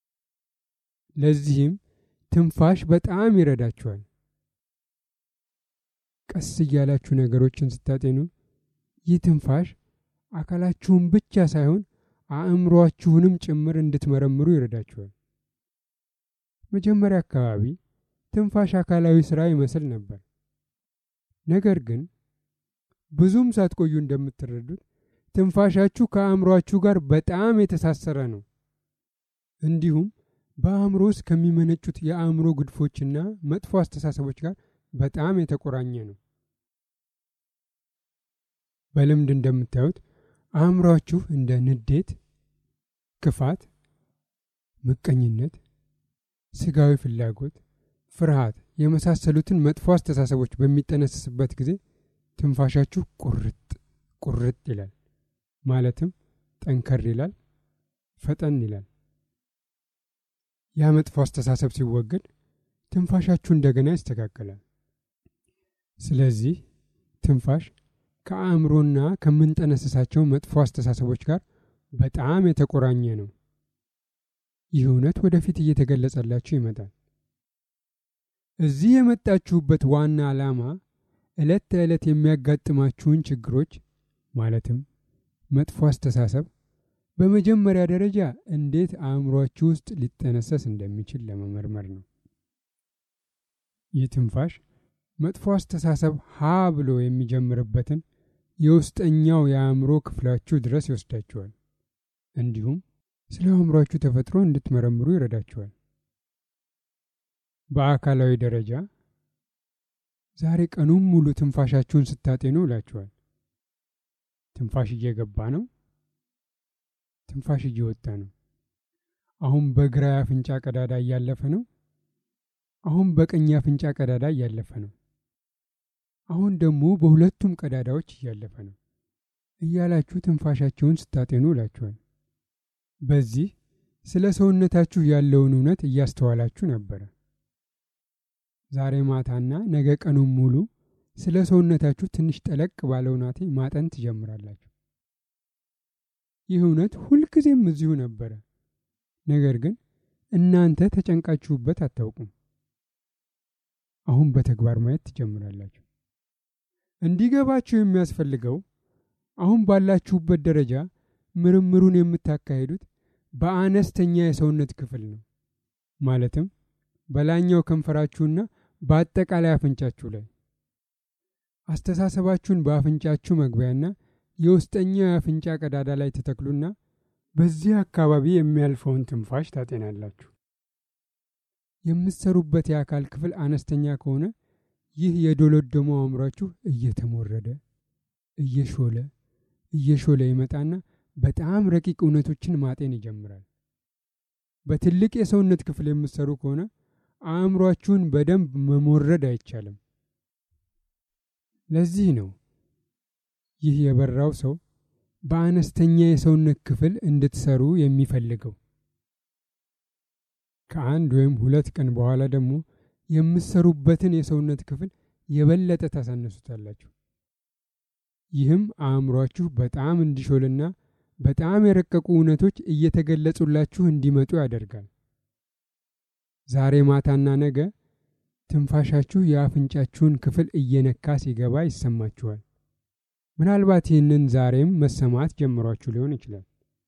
ለዚህም ትንፋሽ በጣም ይረዳችኋል። ቀስ እያላችሁ ነገሮችን ስታጤኑ ይህ ትንፋሽ አካላችሁን ብቻ ሳይሆን አእምሮአችሁንም ጭምር እንድትመረምሩ ይረዳችኋል። መጀመሪያ አካባቢ ትንፋሽ አካላዊ ሥራ ይመስል ነበር። ነገር ግን ብዙም ሳትቆዩ እንደምትረዱት ትንፋሻችሁ ከአእምሮአችሁ ጋር በጣም የተሳሰረ ነው። እንዲሁም በአእምሮ ውስጥ ከሚመነጩት የአእምሮ ግድፎችና መጥፎ አስተሳሰቦች ጋር በጣም የተቆራኘ ነው። በልምድ እንደምታዩት አእምሮአችሁ እንደ ንዴት፣ ክፋት፣ ምቀኝነት፣ ስጋዊ ፍላጎት፣ ፍርሃት የመሳሰሉትን መጥፎ አስተሳሰቦች በሚጠነስስበት ጊዜ ትንፋሻችሁ ቁርጥ ይላል። ማለትም ጠንከር ይላል፣ ፈጠን ይላል። ያ መጥፎ አስተሳሰብ ሲወገድ ትንፋሻችሁ እንደገና ይስተካከላል። ስለዚህ ትንፋሽ ከአእምሮና ከምንጠነስሳቸው መጥፎ አስተሳሰቦች ጋር በጣም የተቆራኘ ነው። ይህ እውነት ወደፊት እየተገለጸላችሁ ይመጣል። እዚህ የመጣችሁበት ዋና ዓላማ ዕለት ተዕለት የሚያጋጥማችሁን ችግሮች ማለትም መጥፎ አስተሳሰብ በመጀመሪያ ደረጃ እንዴት አእምሮአችሁ ውስጥ ሊጠነሰስ እንደሚችል ለመመርመር ነው። ይህ ትንፋሽ መጥፎ አስተሳሰብ ሀ ብሎ የሚጀምርበትን የውስጠኛው የአእምሮ ክፍላችሁ ድረስ ይወስዳችኋል። እንዲሁም ስለ አእምሮአችሁ ተፈጥሮ እንድትመረምሩ ይረዳችኋል። በአካላዊ ደረጃ ዛሬ ቀኑን ሙሉ ትንፋሻችሁን ስታጤኑ ውላችኋል። ትንፋሽ እየገባ ነው፣ ትንፋሽ እየወጣ ነው። አሁን በግራ የአፍንጫ ቀዳዳ እያለፈ ነው፣ አሁን በቀኝ የአፍንጫ ቀዳዳ እያለፈ ነው፣ አሁን ደግሞ በሁለቱም ቀዳዳዎች እያለፈ ነው እያላችሁ ትንፋሻችሁን ስታጤኑ ውላችኋል። በዚህ ስለ ሰውነታችሁ ያለውን እውነት እያስተዋላችሁ ነበረ። ዛሬ ማታና ነገ ቀኑን ሙሉ ስለ ሰውነታችሁ ትንሽ ጠለቅ ባለው ናቴ ማጠን ትጀምራላችሁ። ይህ እውነት ሁልጊዜም እዚሁ ነበረ። ነገር ግን እናንተ ተጨንቃችሁበት አታውቁም። አሁን በተግባር ማየት ትጀምራላችሁ። እንዲገባችሁ የሚያስፈልገው አሁን ባላችሁበት ደረጃ ምርምሩን የምታካሂዱት በአነስተኛ የሰውነት ክፍል ነው። ማለትም በላይኛው ከንፈራችሁና በአጠቃላይ አፍንጫችሁ ላይ። አስተሳሰባችሁን በአፍንጫችሁ መግቢያና የውስጠኛው የአፍንጫ ቀዳዳ ላይ ተተክሉና በዚህ አካባቢ የሚያልፈውን ትንፋሽ ታጤናላችሁ። የምትሰሩበት የአካል ክፍል አነስተኛ ከሆነ ይህ የዶሎደሞ አእምሯችሁ እየተሞረደ እየሾለ ይመጣና በጣም ረቂቅ እውነቶችን ማጤን ይጀምራል። በትልቅ የሰውነት ክፍል የምትሰሩ ከሆነ አእምሯችሁን በደንብ መሞረድ አይቻልም። ለዚህ ነው ይህ የበራው ሰው በአነስተኛ የሰውነት ክፍል እንድትሰሩ የሚፈልገው። ከአንድ ወይም 2 ቀን በኋላ ደግሞ የምትሰሩበትን የሰውነት ክፍል የበለጠ ታሳነሱታላችሁ። ይህም አእምሯችሁ በጣም እንዲሾልና በጣም የረቀቁ እውነቶች እየተገለጹላችሁ እንዲመጡ ያደርጋል። ዛሬ ማታና ነገ ትንፋሻችሁ የአፍንጫችሁን ክፍል እየነካ ሲገባ ይሰማችኋል። ምናልባት ይህንን ዛሬም መሰማት ጀምሯችሁ ሊሆን ይችላል።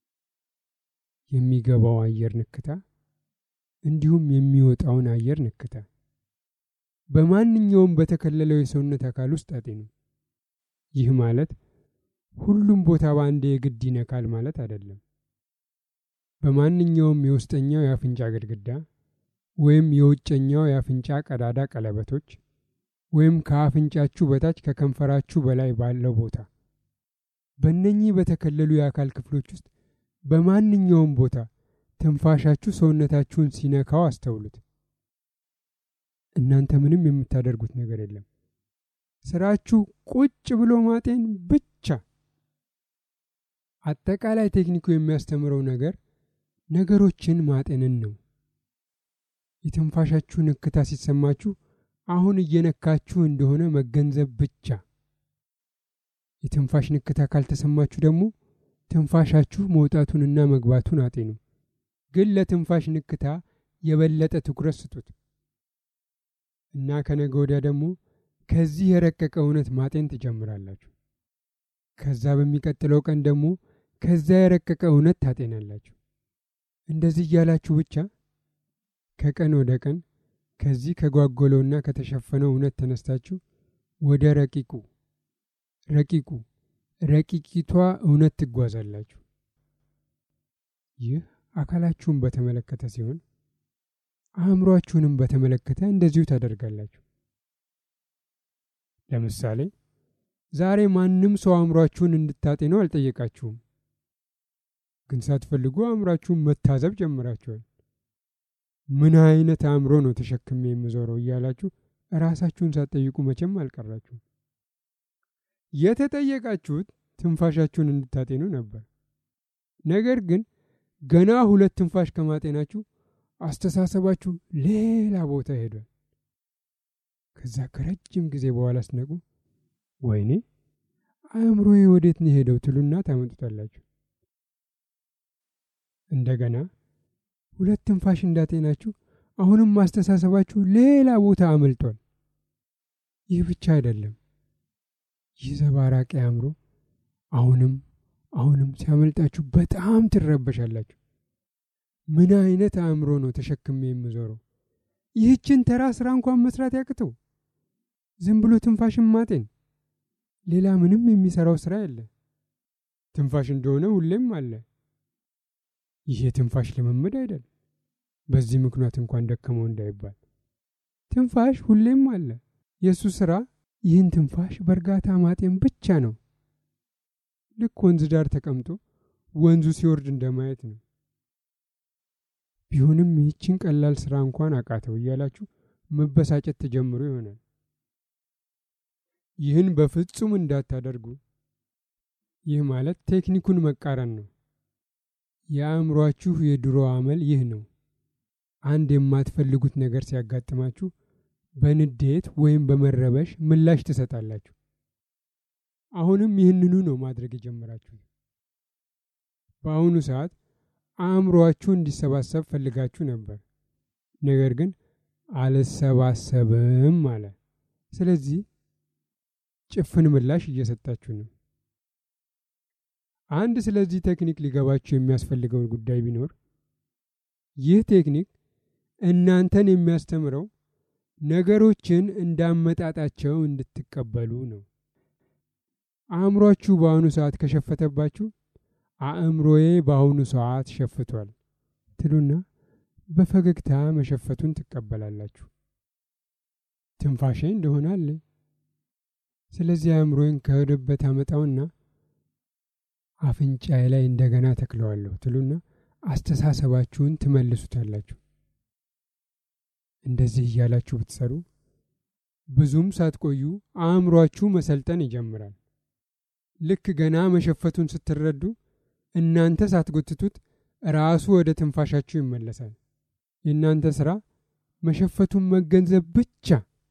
የሚገባው አየር ንክታ እንዲሁም የሚወጣውን አየር ንክታ በማንኛውም በተከለለው የሰውነት አካል ውስጥ አጤኑ። ይህ ማለት ሁሉም ቦታ በአንዴ የግድ ይነካል ማለት አይደለም። በማንኛውም የውስጠኛው የአፍንጫ ግድግዳ ወይም የውጨኛው የአፍንጫ ቀዳዳ ቀለበቶች ወይም ከአፍንጫችሁ በታች ከከንፈራችሁ በላይ ባለው ቦታ በእነኚህ በተከለሉ የአካል ክፍሎች ውስጥ በማንኛውም ቦታ ትንፋሻችሁ ሰውነታችሁን ሲነካው አስተውሉት። እናንተ ምንም የምታደርጉት ነገር የለም። ስራችሁ ቁጭ ብሎ ማጤን ብቻ። አጠቃላይ ቴክኒኩ የሚያስተምረው ነገር ነገሮችን ማጤንን ነው። የትንፋሻችሁ ንክታ ሲሰማችሁ አሁን እየነካችሁ እንደሆነ መገንዘብ ብቻ። የትንፋሽ ንክታ ካልተሰማችሁ ደግሞ ትንፋሻችሁ መውጣቱንና መግባቱን አጤኑ። ግን ለትንፋሽ ንክታ የበለጠ ትኩረት ስጡት እና ከነገ ወዲያ ደግሞ ከዚህ የረቀቀ እውነት ማጤን ትጀምራላችሁ። ከዛ በሚቀጥለው ቀን ደግሞ ከዛ የረቀቀ እውነት ታጤናላችሁ። እንደዚህ እያላችሁ ብቻ ከቀን ወደ ቀን ከዚህ ከጓጎለውና ከተሸፈነው እውነት ተነስታችሁ ወደ ረቂቂቷ እውነት ትጓዛላችሁ። ይህ አካላችሁን በተመለከተ ሲሆን አእምሯችሁንም በተመለከተ እንደዚሁ ታደርጋላችሁ። ለምሳሌ ዛሬ ማንም ሰው አእምሯችሁን እንድታጤኑ አልጠየቃችሁም። ግን ሳትፈልጉ አእምሯችሁን መታዘብ ጀምራችኋል። ምን አይነት አእምሮ ነው ተሸክሜ የምዞረው እያላችሁ ራሳችሁን ሳትጠይቁ መቼም አልቀራችሁም። የተጠየቃችሁት ትንፋሻችሁን እንድታጤኑ ነበር። ነገር ግን ገና 2 ትንፋሽ ከማጤናችሁ አስተሳሰባችሁ ሌላ ቦታ ሄዷል። ከዛ ከረጅም ጊዜ በኋላ ስትነቁ ወይኔ አእምሮዬ ወዴት ነው ሄደው ትሉና ታመጡታላችሁ። እንደገና 2 ትንፋሽ እንዳጤናችሁ አሁንም ማስተሳሰባችሁ ሌላ ቦታ አመልጧል። ይህ ብቻ አይደለም። ይህ ዘባራቂ አእምሮ አሁንም ሲያመልጣችሁ በጣም ትረበሻላችሁ። ምን አይነት አእምሮ ነው ተሸክሜ የምዞረው? ይህችን ተራ ስራ እንኳን መስራት ያቅተው ዝም ብሎ ትንፋሽን ማጤን፣ ሌላ ምንም የሚሰራው ስራ የለ። ትንፋሽ እንደሆነ ሁሌም አለ። ይህ የትንፋሽ ልምምድ አይደል። በዚህ ምክንያት እንኳን ደከመው እንዳይባል ትንፋሽ ሁሌም አለ። የሱ ስራ ይህን ትንፋሽ በእርጋታ ማጤን ብቻ ነው። ልክ ወንዝ ዳር ተቀምጦ ወንዙ ሲወርድ እንደማየት ነው። ቢሆንም ይህችን ቀላል ስራ እንኳን አቃተው እያላችሁ መበሳጨት ተጀምሮ ይሆናል። ይህን በፍጹም እንዳታደርጉ። ይህ ማለት ቴክኒኩን መቃረን ነው። የአእምሯችሁ የድሮ አመል ይህ ነው። አንድ የማትፈልጉት ነገር ሲያጋጥማችሁ በንዴት ወይም በመረበሽ ምላሽ ትሰጣላችሁ። አሁንም ይህንኑ ነው ማድረግ የጀመራችሁ። በአሁኑ ሰዓት አእምሯችሁ እንዲሰባሰብ ፈልጋችሁ ነበር። ነገር ግን አልሰባሰብም አለ። ስለዚህ ጭፍን ምላሽ እየሰጣችሁ ነው። አንድ ስለዚህ ቴክኒክ ሊገባችሁ የሚያስፈልገው ጉዳይ ቢኖር ይህ ቴክኒክ እናንተን የሚያስተምረው ነገሮችን እንዳመጣጣቸው እንድትቀበሉ ነው። አእምሯችሁ በአሁኑ ሰዓት ከሸፈተባችሁ አእምሮዬ በአሁኑ ሰዓት ሸፍቷል ትሉና በፈገግታ መሸፈቱን ትቀበላላችሁ። ትንፋሼ እንደሆነ አለ። ስለዚህ አእምሮዬን ከሄደበት አመጣውና አፍንጫዬ ላይ እንደገና ተክለዋለሁ ትሉና አስተሳሰባችሁን ትመልሱታላችሁ። እንደዚህ እያላችሁ ብትሰሩ ብዙም ሳትቆዩ አእምሯችሁ መሰልጠን ይጀምራል። ልክ ገና መሸፈቱን ስትረዱ እናንተ ሳትጎትቱት ራሱ ወደ ትንፋሻችሁ ይመለሳል። የእናንተ ስራ መሸፈቱን መገንዘብ ብቻ።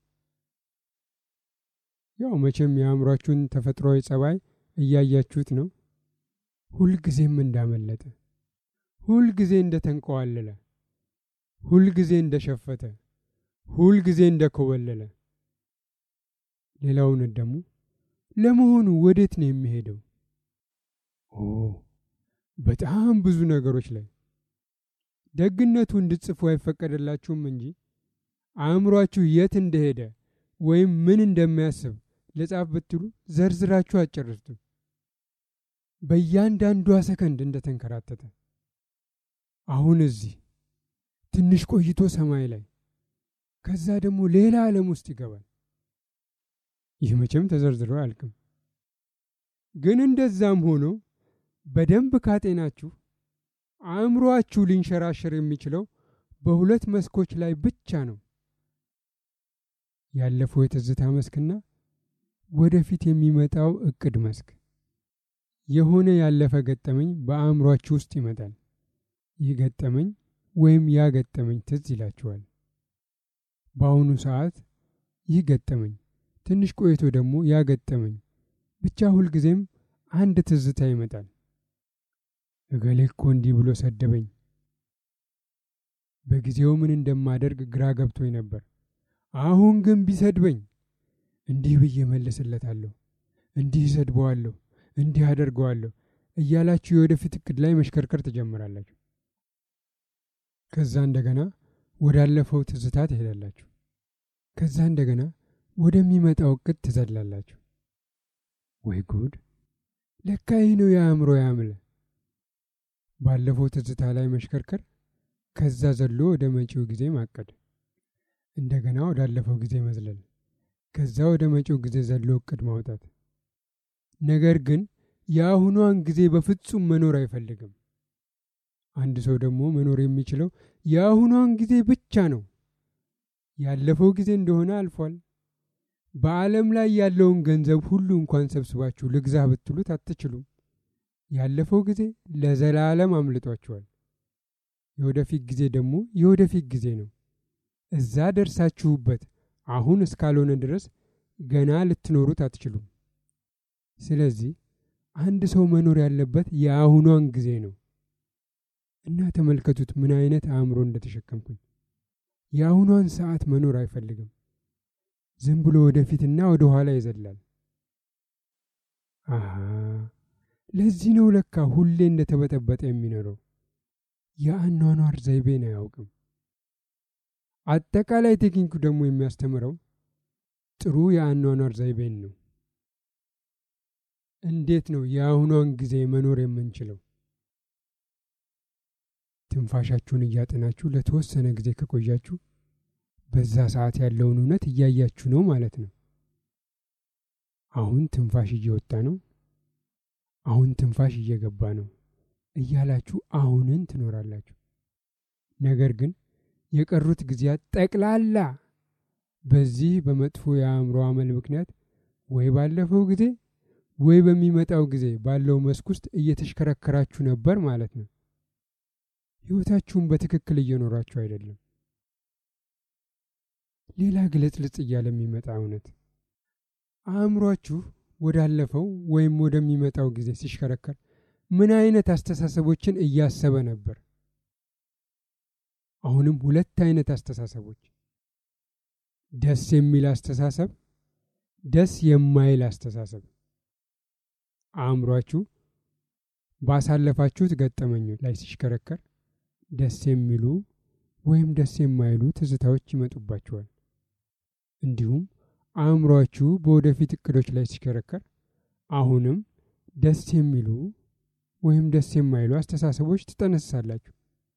ያው መቼም የአእምሯችሁን ተፈጥሯዊ ጸባይ እያያችሁት ነው። ሁልጊዜም እንዳመለጠ፣ ሁልጊዜ እንደተንቀዋለለ፣ ሁልጊዜ እንደሸፈተ፣ ሁልጊዜ እንደኮበለለ። ሌላው እውነት ደግሞ ለመሆኑ ወዴት ነው የሚሄደው? በጣም ብዙ ነገሮች ላይ። ደግነቱ እንድትጽፉ አይፈቀደላችሁም እንጂ አእምሯችሁ የት እንደሄደ ወይም ምን እንደሚያስብ ለጻፍ ብትሉ ዘርዝራችሁ አጨርሱት። በእያንዳንዷ ሰከንድ እንደተንከራተተ፣ አሁን እዚህ፣ ትንሽ ቆይቶ ሰማይ ላይ፣ ከዛ ደግሞ ሌላ ዓለም ውስጥ ይገባል። ይህ መቼም ተዘርዝሮ አያልቅም። ግን እንደዛም ሆኖ በደንብ ካጤናችሁ አእምሮአችሁ ሊንሸራሸር የሚችለው በሁለት መስኮች ላይ ብቻ ነው። ያለፈው የትዝታ መስክና ወደፊት የሚመጣው እቅድ መስክ። የሆነ ያለፈ ገጠመኝ በአእምሮአችሁ ውስጥ ይመጣል። ይህ ገጠመኝ ወይም ያ ገጠመኝ ትዝ ይላችኋል። በአሁኑ ሰዓት ይህ ገጠመኝ፣ ትንሽ ቆይቶ ደግሞ ያ ገጠመኝ፣ ብቻ ሁልጊዜም አንድ ትዝታ ይመጣል። እገሌ እኮ እንዲህ ብሎ ሰደበኝ። በጊዜው ምን እንደማደርግ ግራ ገብቶኝ ነበር። አሁን ግን ቢሰድበኝ እንዲህ ብዬ መልስለታለሁ፣ እንዲህ እሰድበዋለሁ፣ እንዲህ አደርገዋለሁ እያላችሁ የወደፊት እቅድ ላይ መሽከርከር ትጀምራላችሁ። ከዛ እንደገና ወዳለፈው ትዝታ ትሄዳላችሁ። ከዛ እንደገና ወደሚመጣው እቅድ ትዘላላችሁ። ወይ ጉድ! ለካ ይህ ነው የአእምሮ ያምል። ባለፈው ትዝታ ላይ መሽከርከር፣ ከዛ ዘሎ ወደ መጪው ጊዜ ማቀድ፣ እንደገና ወዳለፈው ጊዜ መዝለል፣ ከዛ ወደ መጪው ጊዜ ዘሎ እቅድ ማውጣት። ነገር ግን የአሁኗን ጊዜ በፍጹም መኖር አይፈልግም። አንድ ሰው ደግሞ መኖር የሚችለው የአሁኗን ጊዜ ብቻ ነው። ያለፈው ጊዜ እንደሆነ አልፏል። በዓለም ላይ ያለውን ገንዘብ ሁሉ እንኳን ሰብስባችሁ ልግዛህ ብትሉት አትችሉም። ያለፈው ጊዜ ለዘላለም አምልጧችኋል። የወደፊት ጊዜ ደግሞ የወደፊት ጊዜ ነው። እዛ ደርሳችሁበት አሁን እስካልሆነ ድረስ ገና ልትኖሩት አትችሉም። ስለዚህ አንድ ሰው መኖር ያለበት የአሁኗን ጊዜ ነው። እና ተመልከቱት ምን አይነት አእምሮ እንደተሸከምኩኝ። የአሁኗን ሰዓት መኖር አይፈልግም። ዝም ብሎ ወደፊትና ወደ ኋላ ይዘላል። አሃ፣ ለዚህ ነው ለካ ሁሌ እንደተበጠበጠ የሚኖረው። የአኗኗር ዘይቤን አያውቅም። አጠቃላይ ቴክኒኩ ደግሞ የሚያስተምረው ጥሩ የአኗኗር ዘይቤን ነው። እንዴት ነው የአሁኗን ጊዜ መኖር የምንችለው? ትንፋሻችሁን እያጠናችሁ ለተወሰነ ጊዜ ከቆያችሁ በዛ ሰዓት ያለውን እውነት እያያችሁ ነው ማለት ነው። አሁን ትንፋሽ እየወጣ ነው፣ አሁን ትንፋሽ እየገባ ነው እያላችሁ አሁንን ትኖራላችሁ። ነገር ግን የቀሩት ጊዜያት ጠቅላላ በዚህ በመጥፎ የአእምሮ አመል ምክንያት ወይ ባለፈው ጊዜ ወይ በሚመጣው ጊዜ ባለው መስክ ውስጥ እየተሽከረከራችሁ ነበር ማለት ነው። ሕይወታችሁን በትክክል እየኖራችሁ አይደለም። ሌላ ግልጽልጽ እያለ የሚመጣ እውነት፣ አእምሯችሁ ወዳለፈው ወይም ወደሚመጣው ጊዜ ሲሽከረከር ምን አይነት አስተሳሰቦችን እያሰበ ነበር? አሁንም ሁለት አይነት አስተሳሰቦች፣ ደስ የሚል አስተሳሰብ፣ ደስ የማይል አስተሳሰብ። አእምሯችሁ ባሳለፋችሁት ገጠመኞች ላይ ሲሽከረከር ደስ የሚሉ ወይም ደስ የማይሉ ትዝታዎች ይመጡባችኋል። እንዲሁም አእምሯችሁ በወደፊት እቅዶች ላይ ሲሽከረከር አሁንም ደስ የሚሉ ወይም ደስ የማይሉ አስተሳሰቦች ትጠነስሳላችሁ።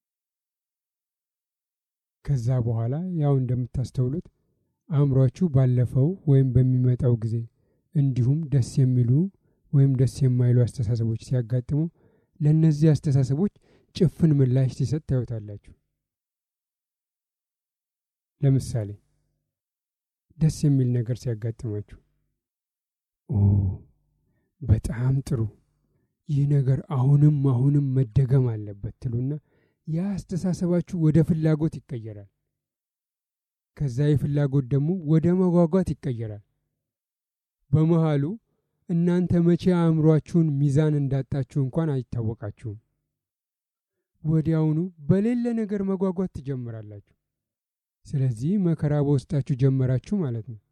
ከዛ በኋላ ያው እንደምታስተውሉት አእምሯችሁ ባለፈው ወይም በሚመጣው ጊዜ እንዲሁም ደስ የሚሉ ወይም ደስ የማይሉ አስተሳሰቦች ሲያጋጥሙ ለእነዚህ አስተሳሰቦች ጭፍን ምላሽ ሲሰጥ ታዩታላችሁ። ለምሳሌ ደስ የሚል ነገር ሲያጋጥማችሁ፣ ኦ በጣም ጥሩ፣ ይህ ነገር አሁንም መደገም አለበት ትሉና ያ አስተሳሰባችሁ ወደ ፍላጎት ይቀየራል። ከዛ የፍላጎት ደግሞ ወደ መጓጓት ይቀየራል። በመሃሉ እናንተ መቼ አእምሯችሁን ሚዛን እንዳጣችሁ እንኳን አይታወቃችሁም። ወዲያውኑ በሌለ ነገር መጓጓት ትጀምራላችሁ። ስለዚህ መከራ በውስጣችሁ ጀመራችሁ ማለት ነው።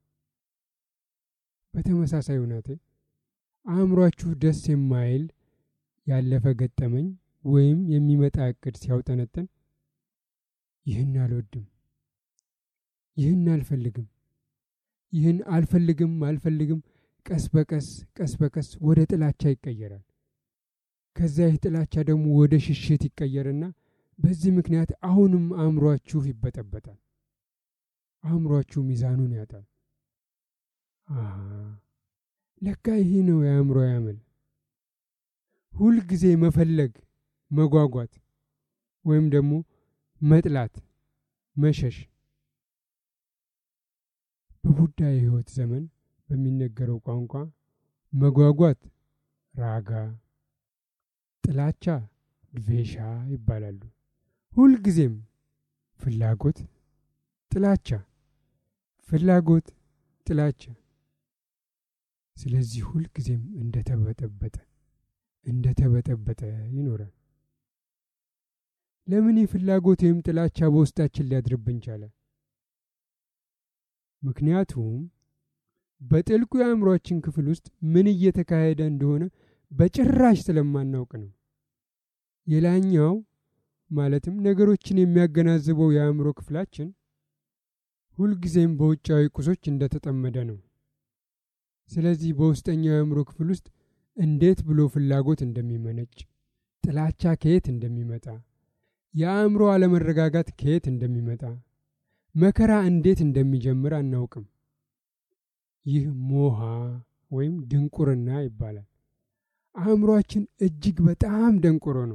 በተመሳሳይ ሁኔታ አእምሯችሁ ደስ የማይል ያለፈ ገጠመኝ ወይም የሚመጣ እቅድ ሲያውጠነጥን ይህን አልወድም፣ ይህን አልፈልግም፣ ይህን አልፈልግም ቀስ በቀስ ወደ ጥላቻ ይቀየራል። ከዛ ይህ ጥላቻ ደግሞ ወደ ሽሽት ይቀየርና በዚህ ምክንያት አሁንም አእምሯችሁ ይበጠበጣል። አእምሯችሁ ሚዛኑን ያጣል። ለካ ይህ ነው የአእምሮ ያመል። ሁል ጊዜ መፈለግ፣ መጓጓት ወይም ደግሞ መጥላት፣ መሸሽ። በቡዳ የህይወት ዘመን በሚነገረው ቋንቋ መጓጓት ራጋ፣ ጥላቻ ድቬሻ ይባላሉ። ሁል ጊዜም ፍላጎት፣ ጥላቻ፣ ፍላጎት፣ ጥላቻ። ስለዚህ ሁል ጊዜም እንደተበጠበጠ ይኖራል። ለምን የፍላጎት ወይም ጥላቻ በውስጣችን ሊያድርብን ቻለ? ምክንያቱም በጥልቁ የአእምሮአችን ክፍል ውስጥ ምን እየተካሄደ እንደሆነ በጭራሽ ስለማናውቅ ነው። የላኛው ማለትም ነገሮችን የሚያገናዝበው የአእምሮ ክፍላችን ሁልጊዜም በውጫዊ ቁሶች እንደተጠመደ ነው። ስለዚህ በውስጠኛው የአእምሮ ክፍል ውስጥ እንዴት ብሎ ፍላጎት እንደሚመነጭ፣ ጥላቻ ከየት እንደሚመጣ፣ የአእምሮ አለመረጋጋት ከየት እንደሚመጣ፣ መከራ እንዴት እንደሚጀምር አናውቅም። ይህ ሞሃ ወይም ድንቁርና ይባላል። አእምሮአችን እጅግ በጣም ደንቆሮ ነው።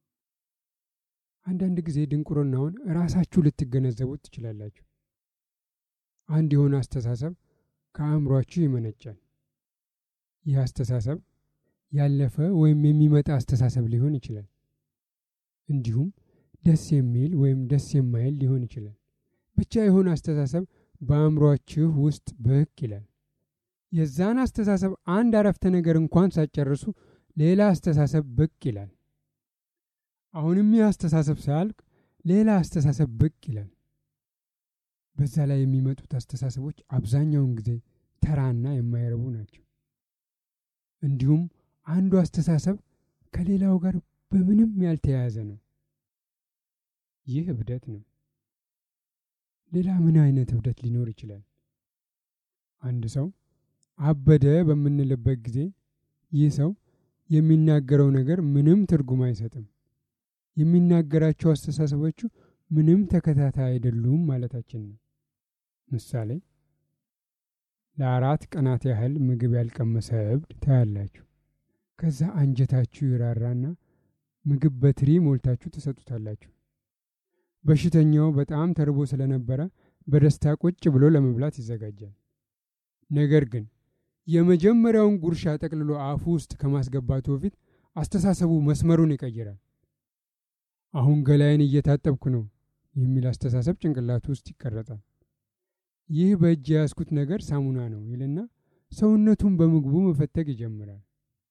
አንዳንድ ጊዜ ድንቁርናውን ራሳችሁ ልትገነዘቡት ትችላላችሁ። አንድ የሆነ አስተሳሰብ ከአእምሮአችሁ ይመነጫል። ይህ አስተሳሰብ ያለፈ ወይም የሚመጣ አስተሳሰብ ሊሆን ይችላል። እንዲሁም ደስ የሚል ወይም ደስ የማይል ሊሆን ይችላል። ብቻ የሆነ አስተሳሰብ በአእምሮአችሁ ውስጥ ብቅ ይላል። የዛን አስተሳሰብ አንድ አረፍተ ነገር እንኳን ሳትጨርሱ ሌላ አስተሳሰብ ብቅ ይላል። አሁንም ይህ አስተሳሰብ ሳያልቅ ሌላ አስተሳሰብ ብቅ ይላል። በዛ ላይ የሚመጡት አስተሳሰቦች አብዛኛውን ጊዜ ተራና የማይረቡ ናቸው። እንዲሁም አንዱ አስተሳሰብ ከሌላው ጋር በምንም ያልተያያዘ ነው። ይህ እብደት ነው። ሌላ ምን አይነት እብደት ሊኖር ይችላል? አንድ ሰው አበደ በምንልበት ጊዜ ይህ ሰው የሚናገረው ነገር ምንም ትርጉም አይሰጥም። የሚናገራቸው አስተሳሰቦቹ ምንም ተከታታይ አይደሉም ማለታችን ነው። ምሳሌ፣ ለ4 ቀናት ያህል ምግብ ያልቀመሰ እብድ ታያላችሁ። ከዛ አንጀታችሁ ይራራና ምግብ በትሪ ሞልታችሁ ትሰጡታላችሁ። በሽተኛው በጣም ተርቦ ስለነበረ በደስታ ቁጭ ብሎ ለመብላት ይዘጋጃል። ነገር ግን የመጀመሪያውን ጉርሻ ጠቅልሎ አፉ ውስጥ ከማስገባቱ በፊት አስተሳሰቡ መስመሩን ይቀይራል። አሁን ገላዬን እየታጠብኩ ነው የሚል አስተሳሰብ ጭንቅላቱ ውስጥ ይቀረጻል። ይህ በእጅ የያዝኩት ነገር ሳሙና ነው ይልና ሰውነቱን በምግቡ መፈተግ ይጀምራል።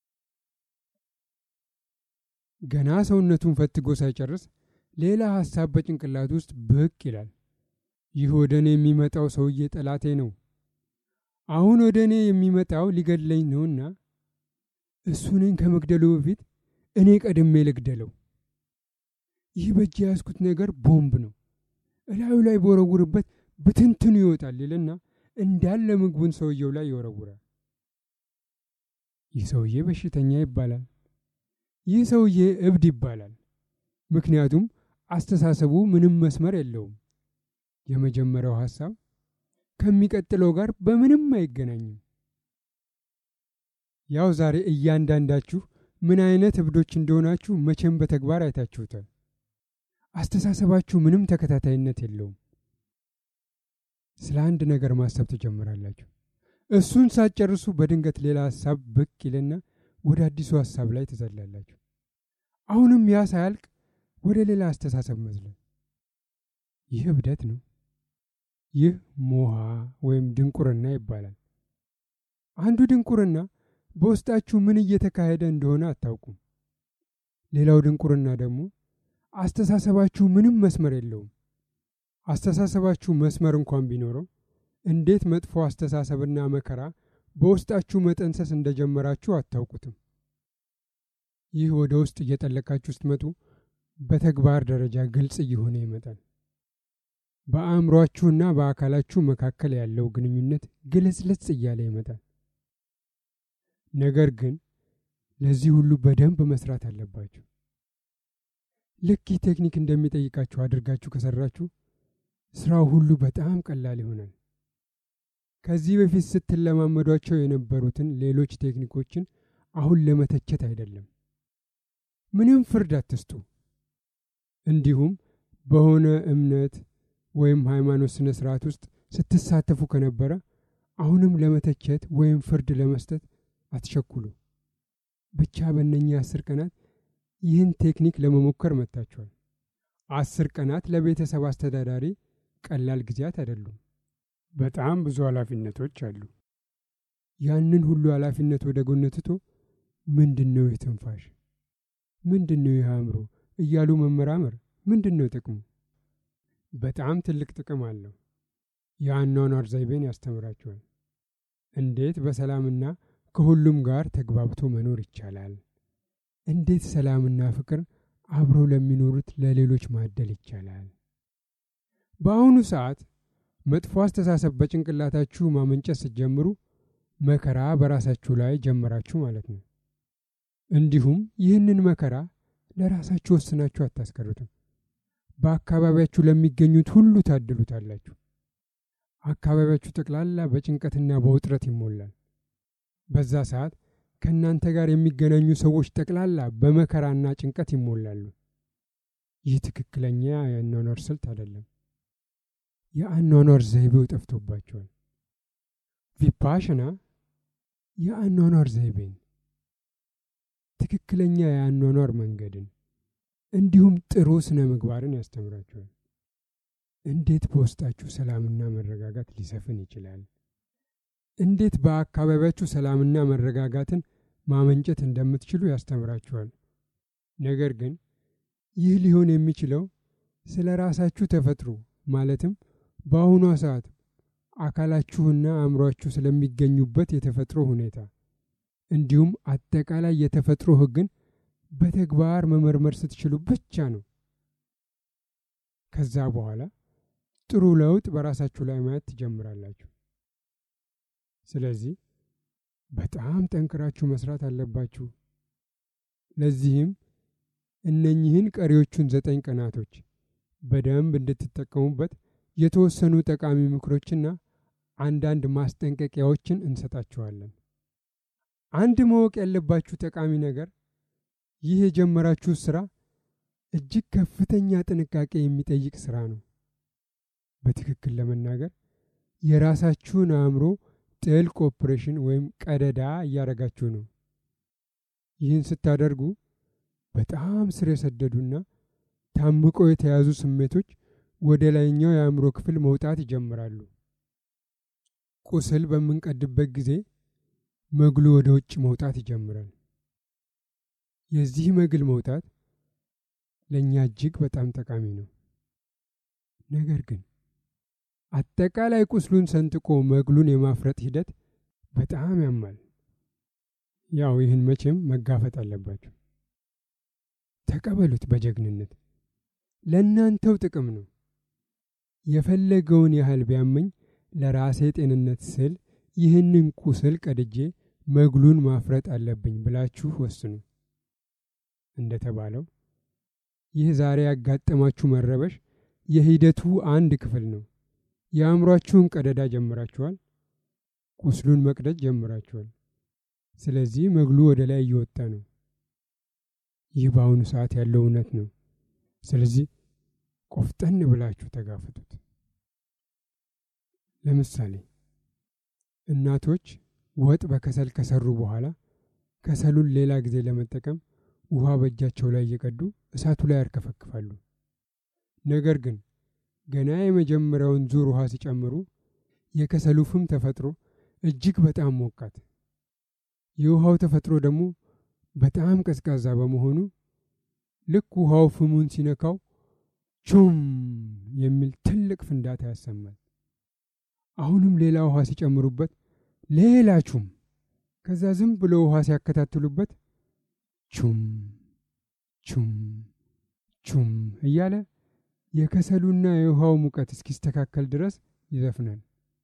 ገና ሰውነቱን ፈትጎ ሳይጨርስ ሌላ ሐሳብ በጭንቅላቱ ውስጥ ብቅ ይላል። ይህ ወደ እኔ የሚመጣው ሰውዬ ጠላቴ ነው። አሁን ወደ እኔ የሚመጣው ሊገድለኝ ነውና እሱንን ከመግደሉ በፊት እኔ ቀድሜ ልግደለው። ይህ በእጅ የያዝኩት ነገር ቦምብ ነው። እላዩ ላይ በወረውርበት ብትንትኑ ይወጣል ይልና እንዳለ ምግቡን ሰውየው ላይ ይወረውራል። ይህ ሰውዬ በሽተኛ ይባላል። ይህ ሰውዬ እብድ ይባላል። ምክንያቱም አስተሳሰቡ ምንም መስመር የለውም። የመጀመሪያው ሐሳብ ከሚቀጥለው ጋር በምንም አይገናኝም። ያው ዛሬ እያንዳንዳችሁ ምን አይነት እብዶች እንደሆናችሁ መቼም በተግባር አይታችሁታል። አስተሳሰባችሁ ምንም ተከታታይነት የለውም። ስለ አንድ ነገር ማሰብ ትጀምራላችሁ። እሱን ሳትጨርሱ በድንገት ሌላ ሐሳብ ብቅ ይልና ወደ አዲሱ ሐሳብ ላይ ትዘላላችሁ። አሁንም ያ ሳያልቅ ወደ ሌላ አስተሳሰብ መዝለል። ይህ እብደት ነው። ይህ ሞሃ ወይም ድንቁርና ይባላል። አንዱ ድንቁርና በውስጣችሁ ምን እየተካሄደ እንደሆነ አታውቁም። ሌላው ድንቁርና ደግሞ አስተሳሰባችሁ ምንም መስመር የለውም። አስተሳሰባችሁ መስመር እንኳን ቢኖረው እንዴት መጥፎ አስተሳሰብና መከራ በውስጣችሁ መጠንሰስ እንደጀመራችሁ አታውቁትም። ይህ ወደ ውስጥ እየጠለቃችሁ ስትመጡ በተግባር ደረጃ ግልጽ እየሆነ ይመጣል። በአእምሮአችሁና በአካላችሁ መካከል ያለው ግንኙነት ግልጽልጽ እያለ ይመጣል። ነገር ግን ለዚህ ሁሉ በደንብ መስራት አለባችሁ። ልክ ይህ ቴክኒክ እንደሚጠይቃችሁ አድርጋችሁ ከሰራችሁ ስራው ሁሉ በጣም ቀላል ይሆናል። ከዚህ በፊት ስትለማመዷቸው የነበሩትን ሌሎች ቴክኒኮችን አሁን ለመተቸት አይደለም። ምንም ፍርድ አትስጡ። እንዲሁም በሆነ እምነት ወይም ሃይማኖት ስነ ስርዓት ውስጥ ስትሳተፉ ከነበረ አሁንም ለመተቸት ወይም ፍርድ ለመስጠት አትቸኩሉ። ብቻ በእነኛ 10 ቀናት ይህን ቴክኒክ ለመሞከር መጥታችኋል። 10 ቀናት ለቤተሰብ አስተዳዳሪ ቀላል ጊዜያት አይደሉም። በጣም ብዙ ኃላፊነቶች አሉ። ያንን ሁሉ ኃላፊነት ወደ ጎን ትቶ ምንድነው የትንፋሽ፣ ምንድነው የአእምሮ እያሉ መመራመር ምንድነው ጥቅሙ? በጣም ትልቅ ጥቅም አለው። የአኗኗር ዘይቤን ያስተምራቸዋል። እንዴት በሰላምና ከሁሉም ጋር ተግባብቶ መኖር ይቻላል? እንዴት ሰላምና ፍቅር አብረው ለሚኖሩት ለሌሎች ማደል ይቻላል? በአሁኑ ሰዓት መጥፎ አስተሳሰብ በጭንቅላታችሁ ማመንጨት ስትጀምሩ መከራ በራሳችሁ ላይ ጀመራችሁ ማለት ነው። እንዲሁም ይህንን መከራ ለራሳችሁ ወስናችሁ አታስቀሩትም። በአካባቢያችሁ ለሚገኙት ሁሉ ታድሉታላችሁ። አካባቢያችሁ ጠቅላላ በጭንቀትና በውጥረት ይሞላል። በዛ ሰዓት ከእናንተ ጋር የሚገናኙ ሰዎች ጠቅላላ በመከራና ጭንቀት ይሞላሉ። ይህ ትክክለኛ የአኗኗር ስልት አይደለም። የአኗኗር ዘይቤው ጠፍቶባቸዋል። ቪፓሽና የአኗኗር ዘይቤን፣ ትክክለኛ የአኗኗር መንገድን እንዲሁም ጥሩ ስነ ምግባርን ያስተምራቸዋል። እንዴት በውስጣችሁ ሰላምና መረጋጋት ሊሰፍን ይችላል? እንዴት በአካባቢያችሁ ሰላምና መረጋጋትን ማመንጨት እንደምትችሉ ያስተምራችኋል። ነገር ግን ይህ ሊሆን የሚችለው ስለ ራሳችሁ ተፈጥሮ ማለትም በአሁኗ ሰዓት አካላችሁና አእምሯችሁ ስለሚገኙበት የተፈጥሮ ሁኔታ እንዲሁም አጠቃላይ የተፈጥሮ ሕግን በተግባር መመርመር ስትችሉ ብቻ ነው። ከዛ በኋላ ጥሩ ለውጥ በራሳችሁ ላይ ማየት ትጀምራላችሁ። ስለዚህ በጣም ጠንክራችሁ መስራት አለባችሁ። ለዚህም እነኚህን ቀሪዎቹን 9 ቀናቶች በደንብ እንድትጠቀሙበት የተወሰኑ ጠቃሚ ምክሮችና አንዳንድ ማስጠንቀቂያዎችን እንሰጣችኋለን። አንድ ማወቅ ያለባችሁ ጠቃሚ ነገር ይህ የጀመራችሁት ስራ እጅግ ከፍተኛ ጥንቃቄ የሚጠይቅ ስራ ነው። በትክክል ለመናገር የራሳችሁን አእምሮ ጥልቅ ኦፕሬሽን ወይም ቀደዳ እያደረጋችሁ ነው። ይህን ስታደርጉ በጣም ስር የሰደዱና ታምቆ የተያዙ ስሜቶች ወደ ላይኛው የአእምሮ ክፍል መውጣት ይጀምራሉ። ቁስል በምንቀድበት ጊዜ መግሉ ወደ ውጭ መውጣት ይጀምራል። የዚህ መግል መውጣት ለእኛ እጅግ በጣም ጠቃሚ ነው። ነገር ግን አጠቃላይ ቁስሉን ሰንጥቆ መግሉን የማፍረጥ ሂደት በጣም ያማል። ያው ይህን መቼም መጋፈጥ አለባችሁ። ተቀበሉት በጀግንነት። ለእናንተው ጥቅም ነው። የፈለገውን ያህል ቢያመኝ ለራሴ ጤንነት ስል ይህንን ቁስል ቀድጄ መግሉን ማፍረጥ አለብኝ ብላችሁ ወስኑ። እንደተባለው ይህ ዛሬ ያጋጠማችሁ መረበሽ የሂደቱ አንድ ክፍል ነው። የአእምሯችሁን ቀደዳ ጀምራችኋል። ቁስሉን መቅደድ ጀምራችኋል። ስለዚህ መግሉ ወደ ላይ እየወጣ ነው። ይህ በአሁኑ ሰዓት ያለው እውነት ነው። ስለዚህ ቆፍጠን ብላችሁ ተጋፈጡት። ለምሳሌ እናቶች ወጥ በከሰል ከሰሩ በኋላ ከሰሉን ሌላ ጊዜ ለመጠቀም ውሃ በእጃቸው ላይ እየቀዱ እሳቱ ላይ ያርከፈክፋሉ። ነገር ግን ገና የመጀመሪያውን ዙር ውሃ ሲጨምሩ የከሰሉ ፍም ተፈጥሮ እጅግ በጣም ሞቃት፣ የውሃው ተፈጥሮ ደግሞ በጣም ቀዝቃዛ በመሆኑ ልክ ውሃው ፍሙን ሲነካው ቹም የሚል ትልቅ ፍንዳታ ያሰማል። አሁንም ሌላ ውሃ ሲጨምሩበት ሌላ ቹም፣ ከዛ ዝም ብሎ ውሃ ሲያከታትሉበት ቹም ቹም ቹም እያለ የከሰሉና የውሃው ሙቀት እስኪስተካከል ድረስ ይዘፍናል።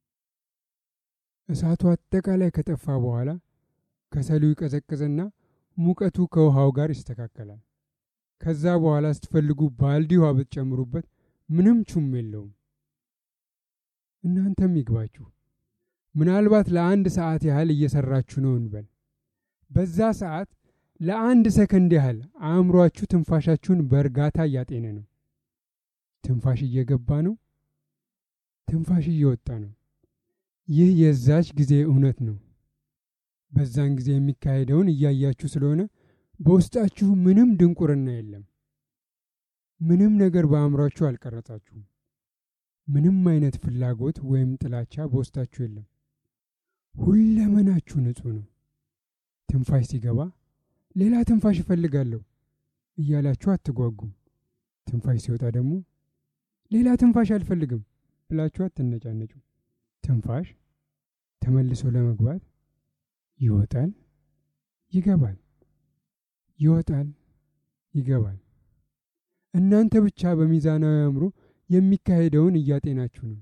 እሳቱ አጠቃላይ ከጠፋ በኋላ ከሰሉ ይቀዘቅዝና ሙቀቱ ከውሃው ጋር ይስተካከላል። ከዛ በኋላ ስትፈልጉ ባልዲ ውሃ ብትጨምሩበት ምንም ቹም የለውም። እናንተም ይግባችሁ። ምናልባት ለ1 ሰዓት ያህል እየሰራችሁ ነው እንበል። በዛ ሰዓት ለ1 ሰከንድ ያህል አእምሯችሁ ትንፋሻችሁን በእርጋታ እያጤነ ነው። ትንፋሽ እየገባ ነው፣ ትንፋሽ እየወጣ ነው። ይህ የዛች ጊዜ እውነት ነው። በዛን ጊዜ የሚካሄደውን እያያችሁ ስለሆነ በውስጣችሁ ምንም ድንቁርና የለም። ምንም ነገር በአእምሯችሁ አልቀረጻችሁም። ምንም አይነት ፍላጎት ወይም ጥላቻ በውስጣችሁ የለም። ሁለመናችሁ ንጹህ ነው። ትንፋሽ ሲገባ ሌላ ትንፋሽ እፈልጋለሁ እያላችሁ አትጓጉም። ትንፋሽ ሲወጣ ደግሞ ሌላ ትንፋሽ አልፈልግም ብላችሁ አትነጫነጩ። ትንፋሽ ተመልሶ ለመግባት ይወጣል፣ ይገባል፣ ይወጣል፣ ይገባል። እናንተ ብቻ በሚዛናዊ አእምሮ የሚካሄደውን እያጤናችሁ ነው።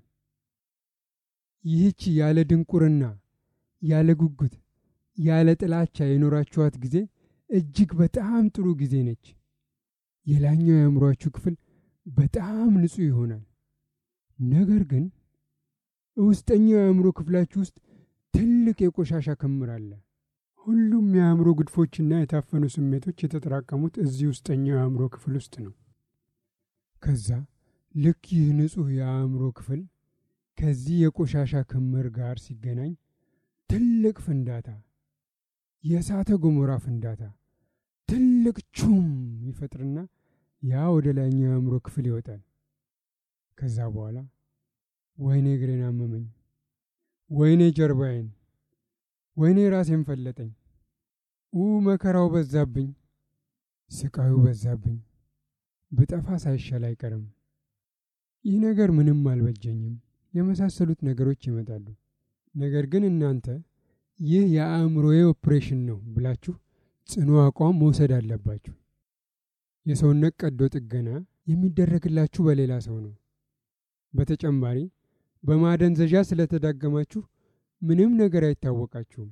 ይህች ያለ ድንቁርና፣ ያለ ጉጉት፣ ያለ ጥላቻ የኖራችኋት ጊዜ እጅግ በጣም ጥሩ ጊዜ ነች። የላኛው የአእምሮአችሁ ክፍል በጣም ንጹህ ይሆናል። ነገር ግን ውስጠኛው የአእምሮ ክፍላችሁ ውስጥ ትልቅ የቆሻሻ ክምር አለ። ሁሉም የአእምሮ ግድፎችና የታፈኑ ስሜቶች የተጠራቀሙት እዚህ ውስጠኛው የአእምሮ ክፍል ውስጥ ነው። ከዛ ልክ ይህ ንጹህ የአእምሮ ክፍል ከዚህ የቆሻሻ ክምር ጋር ሲገናኝ ትልቅ ፍንዳታ፣ የእሳተ ገሞራ ፍንዳታ፣ ትልቅ ቹም ይፈጥርና ያ ወደ ላይኛው የአእምሮ ክፍል ይወጣል። ከዛ በኋላ ወይኔ እግሬን አመመኝ፣ ወይኔ ጀርባዬን፣ ወይኔ ራሴን ፈለጠኝ፣ መከራው በዛብኝ፣ ስቃዩ በዛብኝ፣ ብጠፋ ሳይሻል አይቀርም፣ ይህ ነገር ምንም አልበጀኝም የመሳሰሉት ነገሮች ይመጣሉ። ነገር ግን እናንተ ይህ የአእምሮዬ ኦፕሬሽን ነው ብላችሁ ጽኑ አቋም መውሰድ አለባችሁ። የሰውነት ቀዶ ጥገና የሚደረግላችሁ በሌላ ሰው ነው። በተጨማሪ በማደንዘዣ ስለተዳገማችሁ ምንም ነገር አይታወቃችሁም።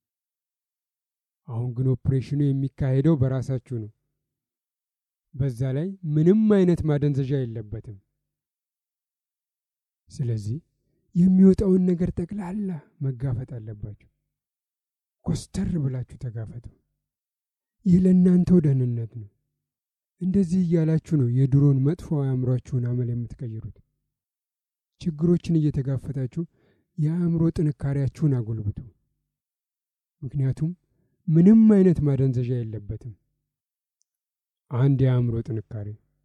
አሁን ግን ኦፕሬሽኑ የሚካሄደው በራሳችሁ ነው። በዛ ላይ ምንም አይነት ማደንዘዣ የለበትም። ስለዚህ የሚወጣውን ነገር ጠቅላላ መጋፈጥ አለባችሁ። ኮስተር ብላችሁ ተጋፈጡ። ይህ ለእናንተው ደህንነት ነው። እንደዚህ እያላችሁ ነው የድሮን መጥፎ አእምሯችሁን አመል የምትቀይሩት። ችግሮችን እየተጋፈጣችሁ የአእምሮ ጥንካሬያችሁን አጎልብቱ። ምክንያቱም ምንም አይነት ማደንዘዣ የለበትም። አንድ የአእምሮ ጥንካሬ፣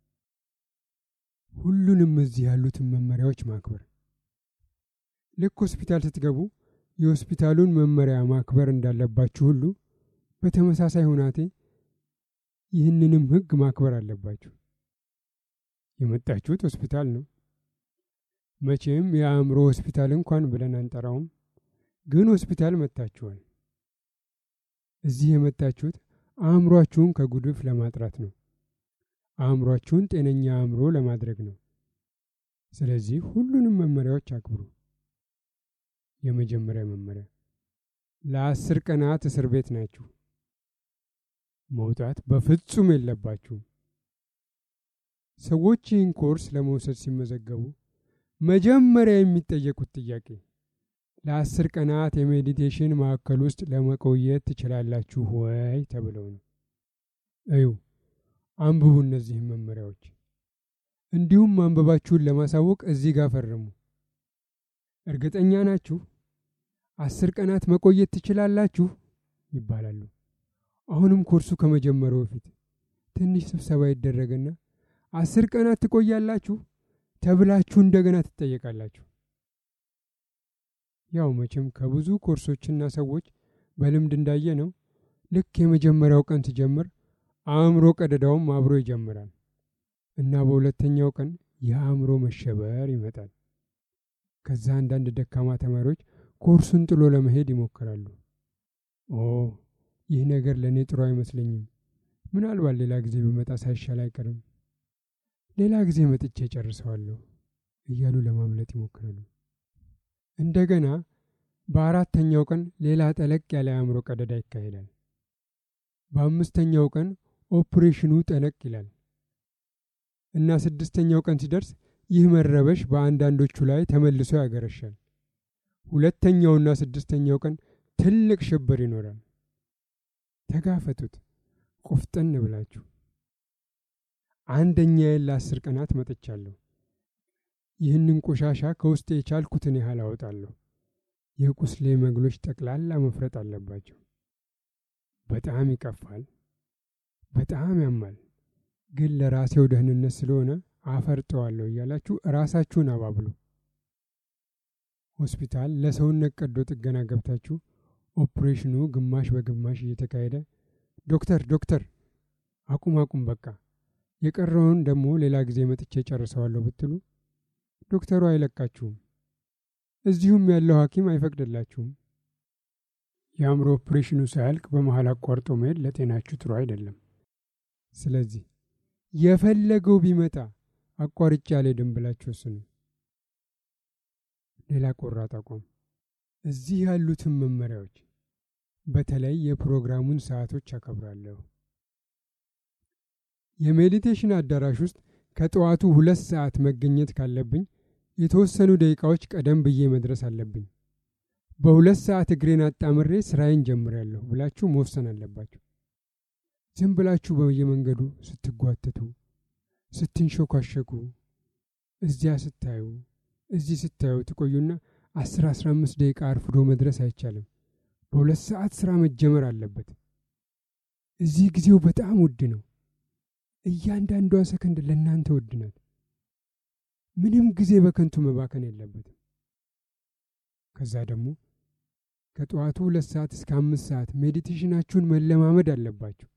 ሁሉንም እዚህ ያሉትን መመሪያዎች ማክበር። ልክ ሆስፒታል ስትገቡ የሆስፒታሉን መመሪያ ማክበር እንዳለባችሁ ሁሉ በተመሳሳይ ሁናቴ ይህንንም ሕግ ማክበር አለባችሁ። የመጣችሁት ሆስፒታል ነው። መቼም የአእምሮ ሆስፒታል እንኳን ብለን አንጠራውም፣ ግን ሆስፒታል መጣችኋል። እዚህ የመጣችሁት አእምሯችሁን ከጉድፍ ለማጥራት ነው። አእምሯችሁን ጤነኛ አእምሮ ለማድረግ ነው። ስለዚህ ሁሉንም መመሪያዎች አክብሩ። የመጀመሪያ መመሪያ፣ ለ10 ቀናት እስር ቤት ናችሁ። መውጣት በፍጹም የለባችሁም። ሰዎች ይህን ኮርስ ለመውሰድ ሲመዘገቡ መጀመሪያ የሚጠየቁት ጥያቄ ለ10 ቀናት የሜዲቴሽን ማዕከል ውስጥ ለመቆየት ትችላላችሁ ወይ ተብለው ነው። እዩ፣ አንብቡ እነዚህን መመሪያዎች። እንዲሁም ማንበባችሁን ለማሳወቅ እዚህ ጋር ፈርሙ። እርግጠኛ ናችሁ 10 ቀናት መቆየት ትችላላችሁ ይባላሉ። አሁንም ኮርሱ ከመጀመሩ በፊት ትንሽ ስብሰባ ይደረግና 10 ቀናት ትቆያላችሁ ተብላችሁ እንደገና ትጠየቃላችሁ። ያው መቼም ከብዙ ኮርሶችና ሰዎች በልምድ እንዳየ ነው፣ ልክ የመጀመሪያው ቀን ሲጀምር አእምሮ ቀደዳውም አብሮ ይጀምራል እና በሁለተኛው ቀን የአእምሮ መሸበር ይመጣል። ከዛ አንዳንድ ደካማ ተማሪዎች ኮርሱን ጥሎ ለመሄድ ይሞክራሉ። ይህ ነገር ለእኔ ጥሩ አይመስለኝም፣ ምናልባት ሌላ ጊዜ ብመጣ ሳይሻል አይቀርም፣ ሌላ ጊዜ መጥቼ ጨርሰዋለሁ እያሉ ለማምለጥ ይሞክራሉ። እንደገና በአራተኛው ቀን ሌላ ጠለቅ ያለ አእምሮ ቀደዳ ይካሄዳል። በአምስተኛው ቀን ኦፕሬሽኑ ጠለቅ ይላል እና 6ኛው ቀን ሲደርስ ይህ መረበሽ በአንዳንዶቹ ላይ ተመልሶ ያገረሻል። ሁለተኛውና 6ኛው ቀን ትልቅ ሽብር ይኖራል። ተጋፈጡት ቆፍጠን ብላችሁ። አንደኛዬን ለ10 ቀናት መጥቻለሁ። ይህንን ቆሻሻ ከውስጥ የቻልኩትን ያህል አወጣለሁ። የቁስሌ መግሎች ጠቅላላ መፍረጥ አለባቸው። በጣም ይቀፋል፣ በጣም ያማል፣ ግን ለራሴው ደህንነት ስለሆነ አፈርጠዋለሁ እያላችሁ ራሳችሁን አባብሉ። ሆስፒታል ለሰውነት ቀዶ ጥገና ገብታችሁ ኦፕሬሽኑ ግማሽ በግማሽ እየተካሄደ ዶክተር አቁም በቃ የቀረውን ደግሞ ሌላ ጊዜ መጥቼ ጨርሰዋለሁ ብትሉ ዶክተሩ አይለቃችሁም። እዚሁም ያለው ሐኪም አይፈቅድላችሁም። የአእምሮ ኦፕሬሽኑ ሳያልቅ በመሃል አቋርጦ መሄድ ለጤናችሁ ጥሩ አይደለም። ስለዚህ የፈለገው ቢመጣ አቋርጬ አልሄድም ብላችሁ ወስኑ። ሌላ ቆራጥ አቋም። እዚህ ያሉትን መመሪያዎች በተለይ የፕሮግራሙን ሰዓቶች አከብራለሁ። የሜዲቴሽን አዳራሽ ውስጥ ከጠዋቱ 2 ሰዓት መገኘት ካለብኝ የተወሰኑ ደቂቃዎች ቀደም ብዬ መድረስ አለብኝ። በ2 ሰዓት እግሬን አጣምሬ ስራዬን ጀምራለሁ ብላችሁ መወሰን አለባችሁ። ዝም ብላችሁ በየመንገዱ ስትጓተቱ፣ ስትንሾካሸኩ፣ እዚያ ስታዩ እዚህ ስታዩ ትቆዩና 10-15 ደቂቃ አርፍዶ መድረስ አይቻልም። በ2 ሰዓት ስራ መጀመር አለበት። እዚህ ጊዜው በጣም ውድ ነው። እያንዳንዷ ሰከንድ ለእናንተ ውድ ናት። ምንም ጊዜ በከንቱ መባከን የለበትም። ከዛ ደግሞ ከጠዋቱ 2 ሰዓት እስከ 5 ሰዓት ሜዲቴሽናችሁን መለማመድ አለባችሁ።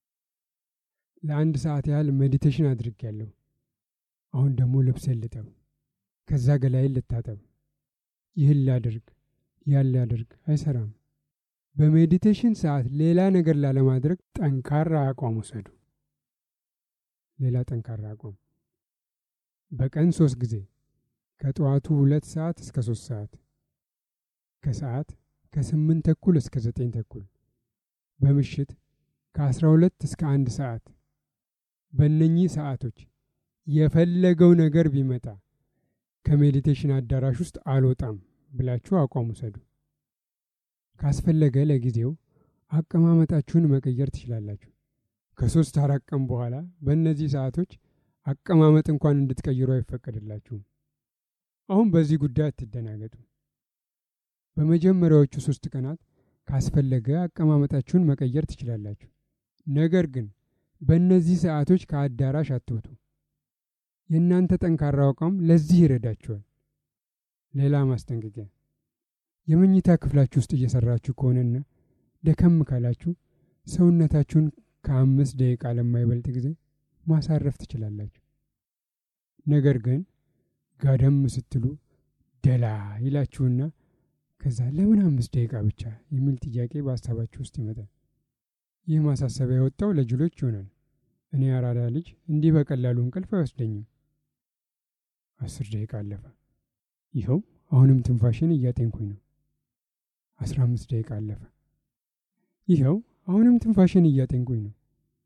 ለ1 ሰዓት ያህል ሜዲቴሽን አድርጌያለሁ። አሁን ደግሞ ልብሴን ልጠብ፣ ከዛ ገላዬን ልታጠብ፣ ይህን ላድርግ ያን ላድርግ አይሰራም። በሜዲቴሽን ሰዓት ሌላ ነገር ላለማድረግ ጠንካራ አቋም ውሰዱ። ሌላ ጠንካራ አቋም በቀን 3 ጊዜ ከጠዋቱ 2 ሰዓት እስከ 3 ሰዓት፣ ከሰዓት ከ8:30 እስከ 9:30፣ በምሽት ከ12 እስከ 1 ሰዓት። በእነኚህ ሰዓቶች የፈለገው ነገር ቢመጣ ከሜዲቴሽን አዳራሽ ውስጥ አልወጣም ብላችሁ አቋም ውሰዱ። ካስፈለገ ለጊዜው አቀማመጣችሁን መቀየር ትችላላችሁ። ከ3-4 ቀን በኋላ በእነዚህ ሰዓቶች አቀማመጥ እንኳን እንድትቀይሩ አይፈቀድላችሁም። አሁን በዚህ ጉዳይ አትደናገጡ። በመጀመሪያዎቹ 3 ቀናት ካስፈለገ አቀማመጣችሁን መቀየር ትችላላችሁ። ነገር ግን በእነዚህ ሰዓቶች ከአዳራሽ አትውጡ። የእናንተ ጠንካራ አቋም ለዚህ ይረዳችኋል። ሌላ ማስጠንቀቂያ፣ የመኝታ ክፍላችሁ ውስጥ እየሰራችሁ ከሆነና ደከም ካላችሁ ሰውነታችሁን ከ5 ደቂቃ ለማይበልጥ ጊዜ ማሳረፍ ትችላላችሁ። ነገር ግን ጋደም ስትሉ ደላ ይላችሁና ከዛ ለምን 5 ደቂቃ ብቻ የሚል ጥያቄ በሀሳባችሁ ውስጥ ይመጣል። ይህ ማሳሰቢያ የወጣው ለጅሎች ይሆናል። እኔ አራዳ ልጅ እንዲህ በቀላሉ እንቅልፍ አይወስደኝም። 10 ደቂቃ አለፈ። ይኸው አሁንም ትንፋሽን እያጤንኩኝ ነው። 15 ደቂቃ አለፈ። ይኸው አሁንም ትንፋሽን እያጤንኩኝ ነው።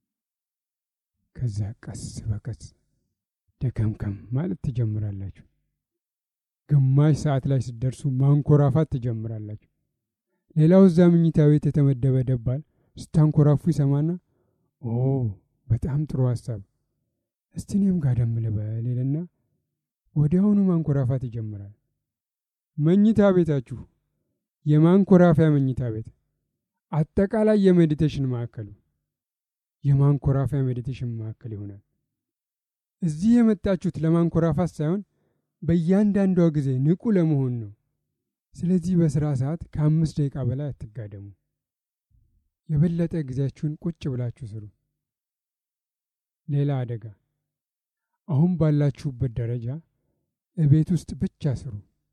ከዛ ቀስ በቀስ ደከምከም ማለት ትጀምራላችሁ። ግማሽ ሰዓት ላይ ስትደርሱ ማንኮራፋት ትጀምራላችሁ። ሌላው እዛ መኝታ ቤት የተመደበ ደባል ስታንኮራፉ ይሰማና በጣም ጥሩ ሐሳብ፣ እስቲ እኔም ጋደም ልበል ይልና ወዲያውኑ ማንኮራፋት ይጀምራል። መኝታ ቤታችሁ የማንኮራፊያ መኝታ ቤት፣ አጠቃላይ የሜዲቴሽን ማዕከሉ የማንኮራፊያ ሜዲቴሽን ማዕከል ይሆናል። እዚህ የመጣችሁት ለማንኮራፋት ሳይሆን በእያንዳንዷ ጊዜ ንቁ ለመሆን ነው። ስለዚህ በስራ ሰዓት ከ5 ደቂቃ በላይ አትጋደሙ። የበለጠ ጊዜያችሁን ቁጭ ብላችሁ ስሩ። ሌላ አደጋ፣ አሁን ባላችሁበት ደረጃ እቤት ውስጥ ብቻ ስሩ።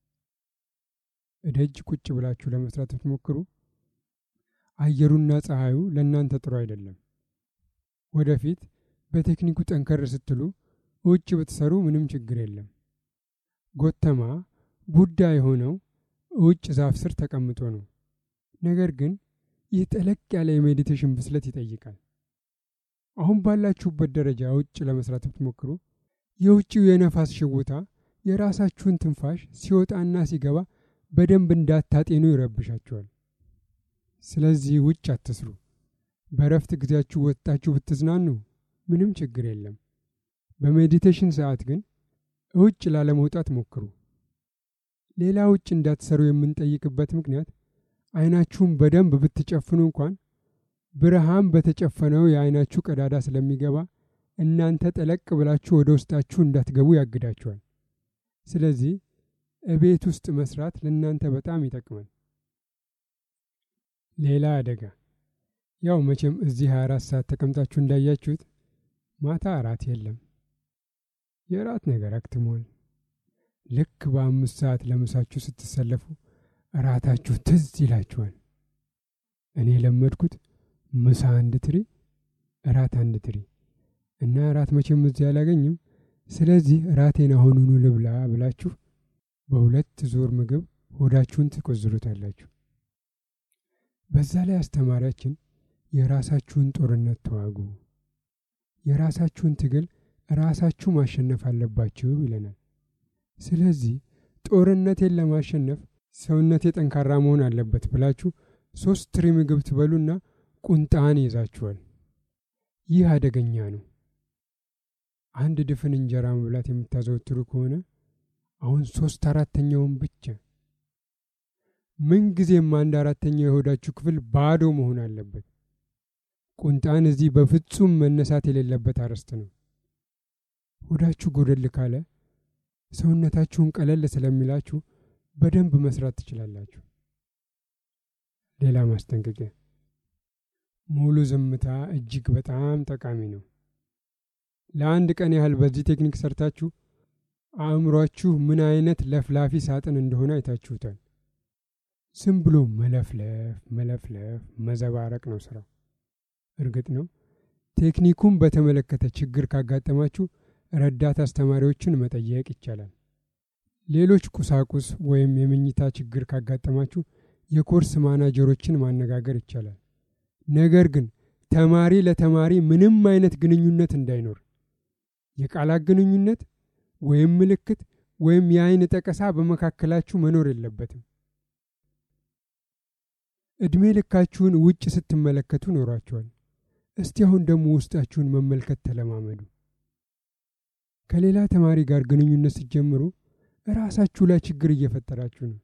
እደጅ ቁጭ ብላችሁ ለመስራት ብትሞክሩ አየሩና ፀሐዩ ለእናንተ ጥሩ አይደለም። ወደፊት በቴክኒኩ ጠንከር ስትሉ ውጭ ብትሰሩ ምንም ችግር የለም። ጎተማ ቡዳ የሆነው ውጭ ዛፍ ስር ተቀምጦ ነው። ነገር ግን ይህ ጠለቅ ያለ የሜዲቴሽን ብስለት ይጠይቃል። አሁን ባላችሁበት ደረጃ ውጭ ለመስራት ብትሞክሩ የውጭው የነፋስ ሽውታ የራሳችሁን ትንፋሽ ሲወጣና ሲገባ በደንብ እንዳታጤኑ ይረብሻችኋል። ስለዚህ ውጭ አትስሩ። በረፍት ጊዜያችሁ ወጣችሁ ብትዝናኑ ምንም ችግር የለም። በሜዲቴሽን ሰዓት ግን ውጭ ላለመውጣት ሞክሩ። ሌላ ውጭ እንዳትሰሩ የምንጠይቅበት ምክንያት አይናችሁን በደንብ ብትጨፍኑ እንኳን ብርሃን በተጨፈነው የአይናችሁ ቀዳዳ ስለሚገባ እናንተ ጠለቅ ብላችሁ ወደ ውስጣችሁ እንዳትገቡ ያግዳችኋል። ስለዚህ እቤት ውስጥ መስራት ለእናንተ በጣም ይጠቅማል። ሌላ አደጋ፣ ያው መቼም እዚህ 24 ሰዓት ተቀምጣችሁ እንዳያችሁት ማታ እራት የለም። የእራት ነገር አክትሟል። ልክ በ5 ሰዓት ለምሳችሁ ስትሰለፉ እራታችሁ ትዝ ይላችኋል። እኔ ለመድኩት ምሳ 1 ትሪ፣ እራት 1 ትሪ እና እራት መቼም እዚህ አላገኝም። ስለዚህ እራቴን አሁኑኑ ልብላ ብላችሁ በ2 ዙር ምግብ ሆዳችሁን ትቆዝሩታላችሁ። በዛ ላይ አስተማሪያችን የራሳችሁን ጦርነት ተዋጉ፣ የራሳችሁን ትግል ራሳችሁ ማሸነፍ አለባችሁ ይለናል። ስለዚህ ጦርነቴን ለማሸነፍ ሰውነቴ ጠንካራ መሆን አለበት ብላችሁ 3 ትሪ ምግብ ትበሉና ቁንጣን ይዛችኋል። ይህ አደገኛ ነው። 1 ድፍን እንጀራ መብላት የምታዘወትሩ ከሆነ አሁን 3/4ኛውን ብቻ፣ ምንጊዜም 1/4ኛው የሆዳችሁ ክፍል ባዶ መሆን አለበት። ቁንጣን እዚህ በፍጹም መነሳት የሌለበት አርዕስት ነው። ሆዳችሁ ጎደል ካለ ሰውነታችሁን ቀለል ስለሚላችሁ በደንብ መስራት ትችላላችሁ። ሌላ ማስጠንቀቂያ፣ ሙሉ ዝምታ እጅግ በጣም ጠቃሚ ነው። ለአንድ ቀን ያህል በዚህ ቴክኒክ ሰርታችሁ አእምሯችሁ ምን አይነት ለፍላፊ ሳጥን እንደሆነ አይታችሁታል። ዝም ብሎ መለፍለፍ መዘባረቅ ነው ስራው። እርግጥ ነው ቴክኒኩን በተመለከተ ችግር ካጋጠማችሁ ረዳት አስተማሪዎችን መጠየቅ ይቻላል። ሌሎች ቁሳቁስ ወይም የመኝታ ችግር ካጋጠማችሁ የኮርስ ማናጀሮችን ማነጋገር ይቻላል። ነገር ግን ተማሪ ለተማሪ ምንም አይነት ግንኙነት እንዳይኖር፣ የቃላት ግንኙነት ወይም ምልክት ወይም የአይን ጠቀሳ በመካከላችሁ መኖር የለበትም። እድሜ ልካችሁን ውጭ ስትመለከቱ ኖራችኋል። እስቲ አሁን ደግሞ ውስጣችሁን መመልከት ተለማመዱ። ከሌላ ተማሪ ጋር ግንኙነት ስትጀምሩ ራሳችሁ ላይ ችግር እየፈጠራችሁ ነው።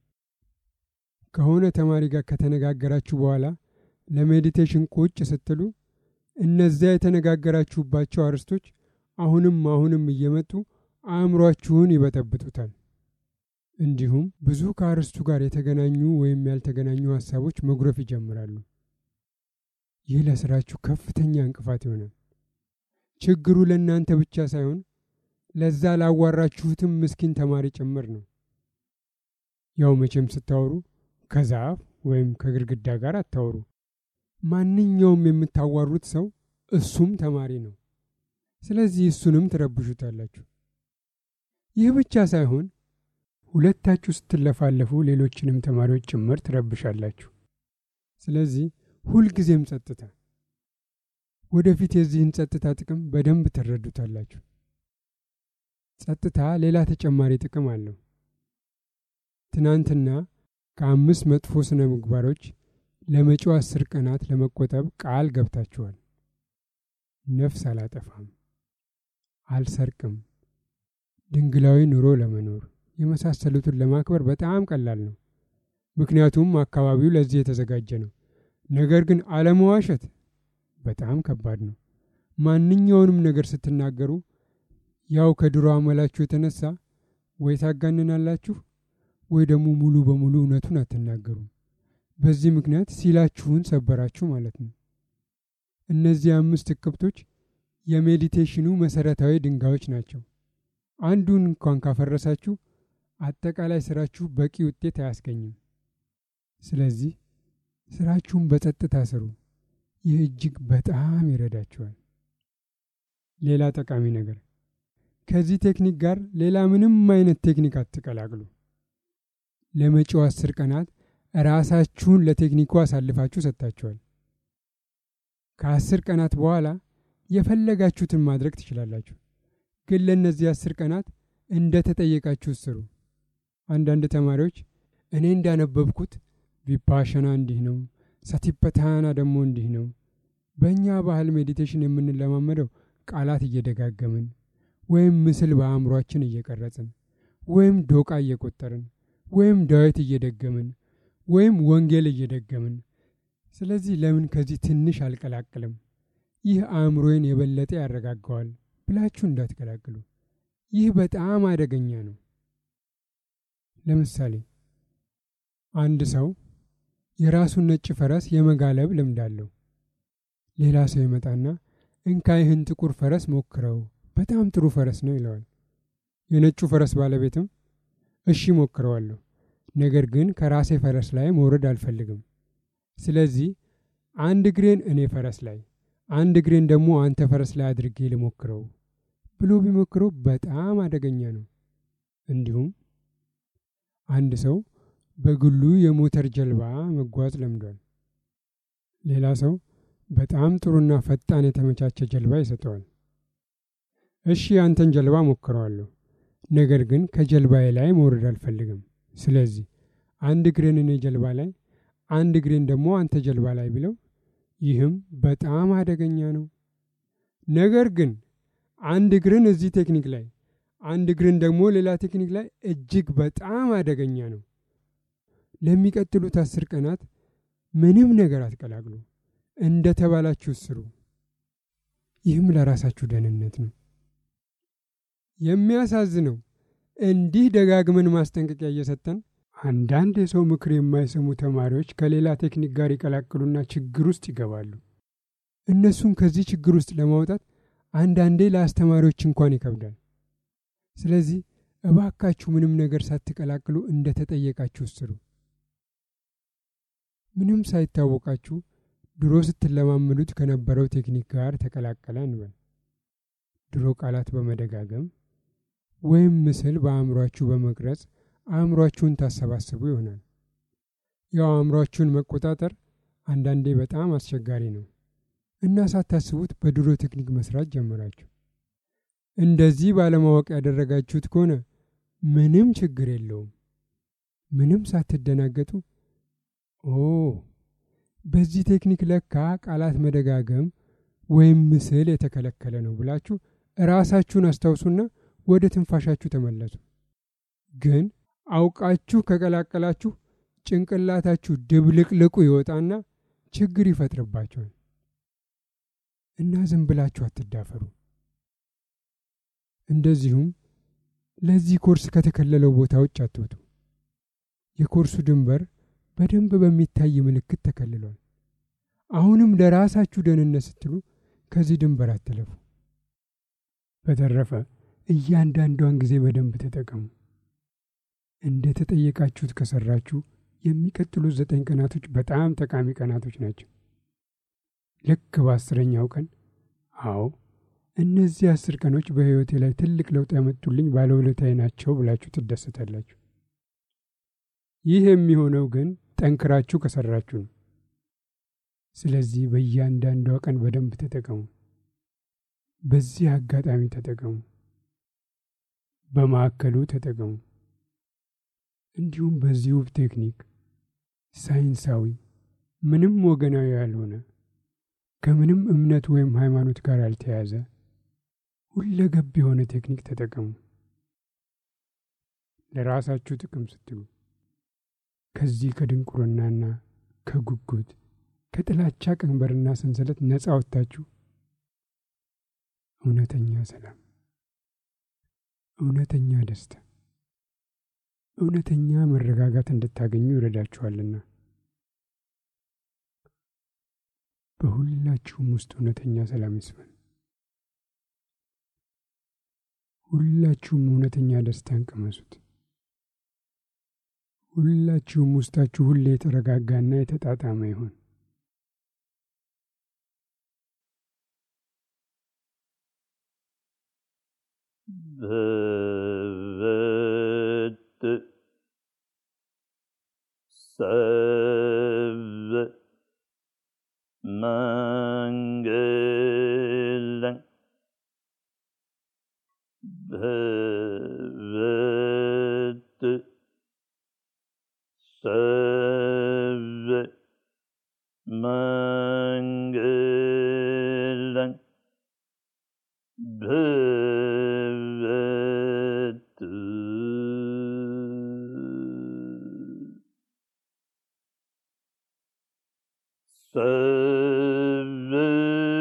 ከሆነ ተማሪ ጋር ከተነጋገራችሁ በኋላ ለሜዲቴሽን ቁጭ ስትሉ እነዚያ የተነጋገራችሁባቸው አርዕስቶች አሁንም እየመጡ አእምሯችሁን ይበጠብጡታል። እንዲሁም ብዙ ከአርዕስቱ ጋር የተገናኙ ወይም ያልተገናኙ ሐሳቦች መጉረፍ ይጀምራሉ። ይህ ለስራችሁ ከፍተኛ እንቅፋት ይሆናል። ችግሩ ለእናንተ ብቻ ሳይሆን ለዛ ላዋራችሁትም ምስኪን ተማሪ ጭምር ነው። ያው መቼም ስታወሩ ከዛፍ ወይም ከግድግዳ ጋር አታወሩ። ማንኛውም የምታዋሩት ሰው እሱም ተማሪ ነው። ስለዚህ እሱንም ትረብሹታላችሁ። ይህ ብቻ ሳይሆን ሁለታችሁ ስትለፋለፉ ሌሎችንም ተማሪዎች ጭምር ትረብሻላችሁ። ስለዚህ ሁልጊዜም ጸጥታ። ወደፊት የዚህን ጸጥታ ጥቅም በደንብ ትረዱታላችሁ። ጸጥታ ሌላ ተጨማሪ ጥቅም አለው። ትናንትና ከ5 መጥፎ ስነ ምግባሮች ለመጪው 10 ቀናት ለመቆጠብ ቃል ገብታችኋል። ነፍስ አላጠፋም፣ አልሰርቅም፣ ድንግላዊ ኑሮ ለመኖር የመሳሰሉትን ለማክበር በጣም ቀላል ነው። ምክንያቱም አካባቢው ለዚህ የተዘጋጀ ነው። ነገር ግን አለመዋሸት በጣም ከባድ ነው። ማንኛውንም ነገር ስትናገሩ ያው ከድሮ አመላችሁ የተነሳ ወይ ታጋንናላችሁ ወይ ደግሞ ሙሉ በሙሉ እውነቱን አትናገሩም። በዚህ ምክንያት ሲላችሁን ሰበራችሁ ማለት ነው። እነዚህ 5 እቅብቶች የሜዲቴሽኑ መሰረታዊ ድንጋዮች ናቸው። አንዱን እንኳን ካፈረሳችሁ አጠቃላይ ስራችሁ በቂ ውጤት አያስገኝም። ስለዚህ ስራችሁን በጸጥታ ስሩ። ይህ እጅግ በጣም ይረዳችኋል። ሌላ ጠቃሚ ነገር፣ ከዚህ ቴክኒክ ጋር ሌላ ምንም አይነት ቴክኒክ አትቀላቅሉ። ለመጪው 10 ቀናት ራሳችሁን ለቴክኒኩ አሳልፋችሁ ሰጥታችኋል። ከ10 ቀናት በኋላ የፈለጋችሁትን ማድረግ ትችላላችሁ። ግን ለእነዚህ 10 ቀናት እንደ ተጠየቃችሁ ስሩ። አንዳንድ ተማሪዎች እኔ እንዳነበብኩት ቪፓሻና እንዲህ ነው፣ ሳቲፐታና ደግሞ እንዲህ ነው። በእኛ ባህል ሜዲቴሽን የምንለማመደው ቃላት እየደጋገምን ወይም ምስል በአእምሯችን እየቀረጽን ወይም ዶቃ እየቆጠርን ወይም ዳዊት እየደገምን ወይም ወንጌል እየደገምን። ስለዚህ ለምን ከዚህ ትንሽ አልቀላቅልም? ይህ አእምሮዬን የበለጠ ያረጋጋዋል ብላችሁ እንዳትቀላቅሉ። ይህ በጣም አደገኛ ነው። ለምሳሌ አንድ ሰው የራሱን ነጭ ፈረስ የመጋለብ ልምድ አለው። ሌላ ሰው ይመጣና እንካ ይህን ጥቁር ፈረስ ሞክረው፣ በጣም ጥሩ ፈረስ ነው ይለዋል። የነጩ ፈረስ ባለቤትም እሺ ሞክረዋለሁ፣ ነገር ግን ከራሴ ፈረስ ላይ መውረድ አልፈልግም። ስለዚህ አንድ እግሬን እኔ ፈረስ ላይ፣ አንድ እግሬን ደግሞ አንተ ፈረስ ላይ አድርጌ ልሞክረው ብሎ ቢሞክረው በጣም አደገኛ ነው። እንዲሁም አንድ ሰው በግሉ የሞተር ጀልባ መጓዝ ለምዷል። ሌላ ሰው በጣም ጥሩና ፈጣን የተመቻቸ ጀልባ ይሰጠዋል። እሺ አንተን ጀልባ ሞክረዋለሁ፣ ነገር ግን ከጀልባዬ ላይ መውረድ አልፈልግም። ስለዚህ አንድ እግሬን እኔ ጀልባ ላይ፣ አንድ እግሬን ደግሞ አንተ ጀልባ ላይ ብለው፣ ይህም በጣም አደገኛ ነው። ነገር ግን አንድ እግርን እዚህ ቴክኒክ ላይ፣ አንድ እግርን ደግሞ ሌላ ቴክኒክ ላይ እጅግ በጣም አደገኛ ነው። ለሚቀጥሉት 10 ቀናት ምንም ነገር አትቀላቅሉ፣ እንደ ተባላችሁ ስሩ። ይህም ለራሳችሁ ደህንነት ነው። የሚያሳዝነው እንዲህ ደጋግመን ማስጠንቀቂያ እየሰጠን አንዳንድ የሰው ምክር የማይሰሙ ተማሪዎች ከሌላ ቴክኒክ ጋር ይቀላቅሉና ችግር ውስጥ ይገባሉ። እነሱን ከዚህ ችግር ውስጥ ለማውጣት አንዳንዴ ለአስተማሪዎች እንኳን ይከብዳል። ስለዚህ እባካችሁ ምንም ነገር ሳትቀላቅሉ እንደ ተጠየቃችሁ ስሩ። ምንም ሳይታወቃችሁ ድሮ ስትለማመዱት ከነበረው ቴክኒክ ጋር ተቀላቀለ እንበል። ድሮ ቃላት በመደጋገም ወይም ምስል በአእምሯችሁ በመቅረጽ አእምሯችሁን ታሰባስቡ ይሆናል። ያው አእምሯችሁን መቆጣጠር አንዳንዴ በጣም አስቸጋሪ ነው እና ሳታስቡት በድሮ ቴክኒክ መስራት ጀመራችሁ። እንደዚህ ባለማወቅ ያደረጋችሁት ከሆነ ምንም ችግር የለውም። ምንም ሳትደናገጡ በዚህ ቴክኒክ ለካ ቃላት መደጋገም ወይም ምስል የተከለከለ ነው ብላችሁ ራሳችሁን አስታውሱና ወደ ትንፋሻችሁ ተመለሱ። ግን አውቃችሁ ከቀላቀላችሁ ጭንቅላታችሁ ድብልቅልቁ ይወጣና ችግር ይፈጥርባችኋል። እና ዝም ብላችሁ አትዳፈሩ። እንደዚሁም ለዚህ ኮርስ ከተከለለው ቦታ ውጭ አትወጡ። የኮርሱ ድንበር በደንብ በሚታይ ምልክት ተከልሏል። አሁንም ለራሳችሁ ደህንነት ስትሉ ከዚህ ድንበር አትለፉ። በተረፈ እያንዳንዷን ጊዜ በደንብ ተጠቀሙ። እንደ ተጠየቃችሁት ከሰራችሁ የሚቀጥሉት 9 ቀናቶች በጣም ጠቃሚ ቀናቶች ናቸው። ልክ በ10ኛው ቀን እነዚህ 10 ቀኖች በሕይወቴ ላይ ትልቅ ለውጥ ያመጡልኝ ባለውለታዬ ናቸው ብላችሁ ትደሰታላችሁ። ይህ የሚሆነው ግን ጠንክራችሁ ከሰራችሁ ነው። ስለዚህ በእያንዳንዷ ቀን በደንብ ተጠቀሙ። በዚህ አጋጣሚ ተጠቀሙ። በማዕከሉ ተጠቀሙ። እንዲሁም በዚህ ውብ ቴክኒክ ሳይንሳዊ፣ ምንም ወገናዊ ያልሆነ፣ ከምንም እምነት ወይም ሃይማኖት ጋር ያልተያዘ ሁለገብ የሆነ ቴክኒክ ተጠቀሙ። ለራሳችሁ ጥቅም ስትሉ ከዚህ ከድንቁርናና ከጉጉት ከጥላቻ ቀንበርና ሰንሰለት ነፃ ወጥታችሁ እውነተኛ ሰላም፣ እውነተኛ ደስታ፣ እውነተኛ መረጋጋት እንድታገኙ ይረዳችኋልና በሁላችሁም ውስጥ እውነተኛ ሰላም ይስፈን። ሁላችሁም እውነተኛ ደስታን ቅመሱት። ሁላችሁም ውስጣችሁ ሁሌ የተረጋጋና የተጣጣመ ይሁን። Mangalam Bhavat Sarva Mangalam Bhavat Sarva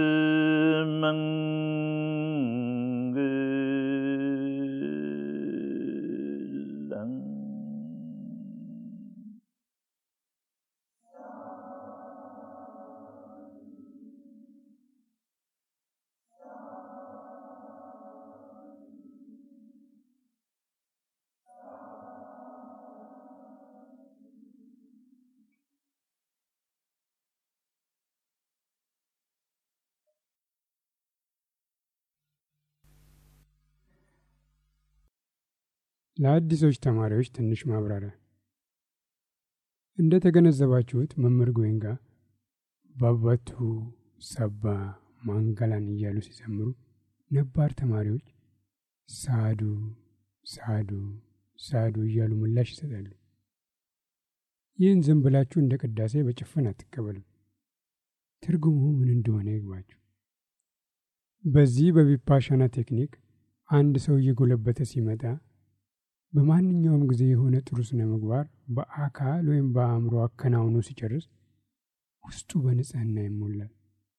ለአዲሶች ተማሪዎች ትንሽ ማብራሪያ። እንደ ተገነዘባችሁት መምህር ጎይንጋ ባባቱ ሰባ ማንጋላን እያሉ ሲዘምሩ ነባር ተማሪዎች ሳዱ ሳዱ ሳዱ እያሉ ምላሽ ይሰጣሉ። ይህን ዝም ብላችሁ እንደ ቅዳሴ በጭፍን አትቀበሉ። ትርጉሙ ምን እንደሆነ ይግባችሁ። በዚህ በቪፓሻና ቴክኒክ አንድ ሰው እየጎለበተ ሲመጣ በማንኛውም ጊዜ የሆነ ጥሩ ስነ ምግባር በአካል ወይም በአእምሮ አከናውኖ ሲጨርስ ውስጡ በንጽህና ይሞላል።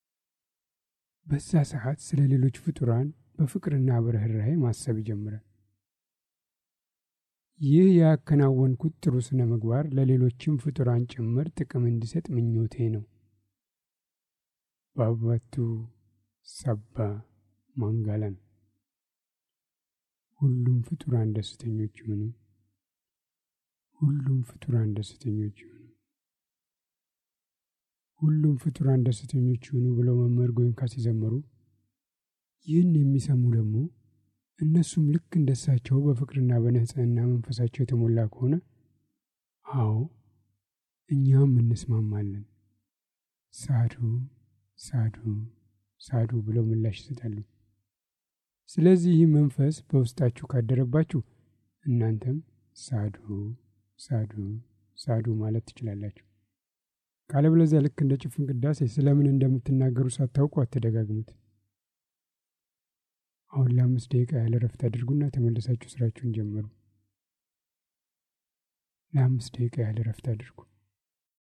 በዛ ሰዓት ስለ ሌሎች ፍጡራን በፍቅርና በርህራሄ ማሰብ ይጀምራል። ይህ ያከናወንኩት ጥሩ ስነ ምግባር ለሌሎችም ፍጡራን ጭምር ጥቅም እንዲሰጥ ምኞቴ ነው። ባባቱ ሰባ ማንጋላን። ሁሉም ፍጡራን ደስተኞች ይሁኑ። ሁሉም ፍጡራን ደስተኞች ይሁኑ። ሁሉም ፍጡራን ደስተኞች ይሁኑ ብለው መምህር ጎይንካ ሲዘምሩ ይህን የሚሰሙ ደግሞ እነሱም ልክ እንደሳቸው በፍቅርና በንጽህና መንፈሳቸው የተሞላ ከሆነ አዎ እኛም እንስማማለን፣ ሳዱ ሳዱ ሳዱ ብለው ምላሽ ይሰጣሉ። ስለዚህ ይህ መንፈስ በውስጣችሁ ካደረባችሁ እናንተም ሳዱ ሳዱ ሳዱ ማለት ትችላላችሁ። ካለበለዚያ ልክ እንደ ጭፍን ቅዳሴ ስለምን እንደምትናገሩ ሳታውቁ አትደጋግሙት። አሁን ለ5 ደቂቃ ያለ እረፍት አድርጉና ተመልሳችሁ ስራችሁን ጀምሩ። ለ5 ደቂቃ ያለ እረፍት አድርጉ።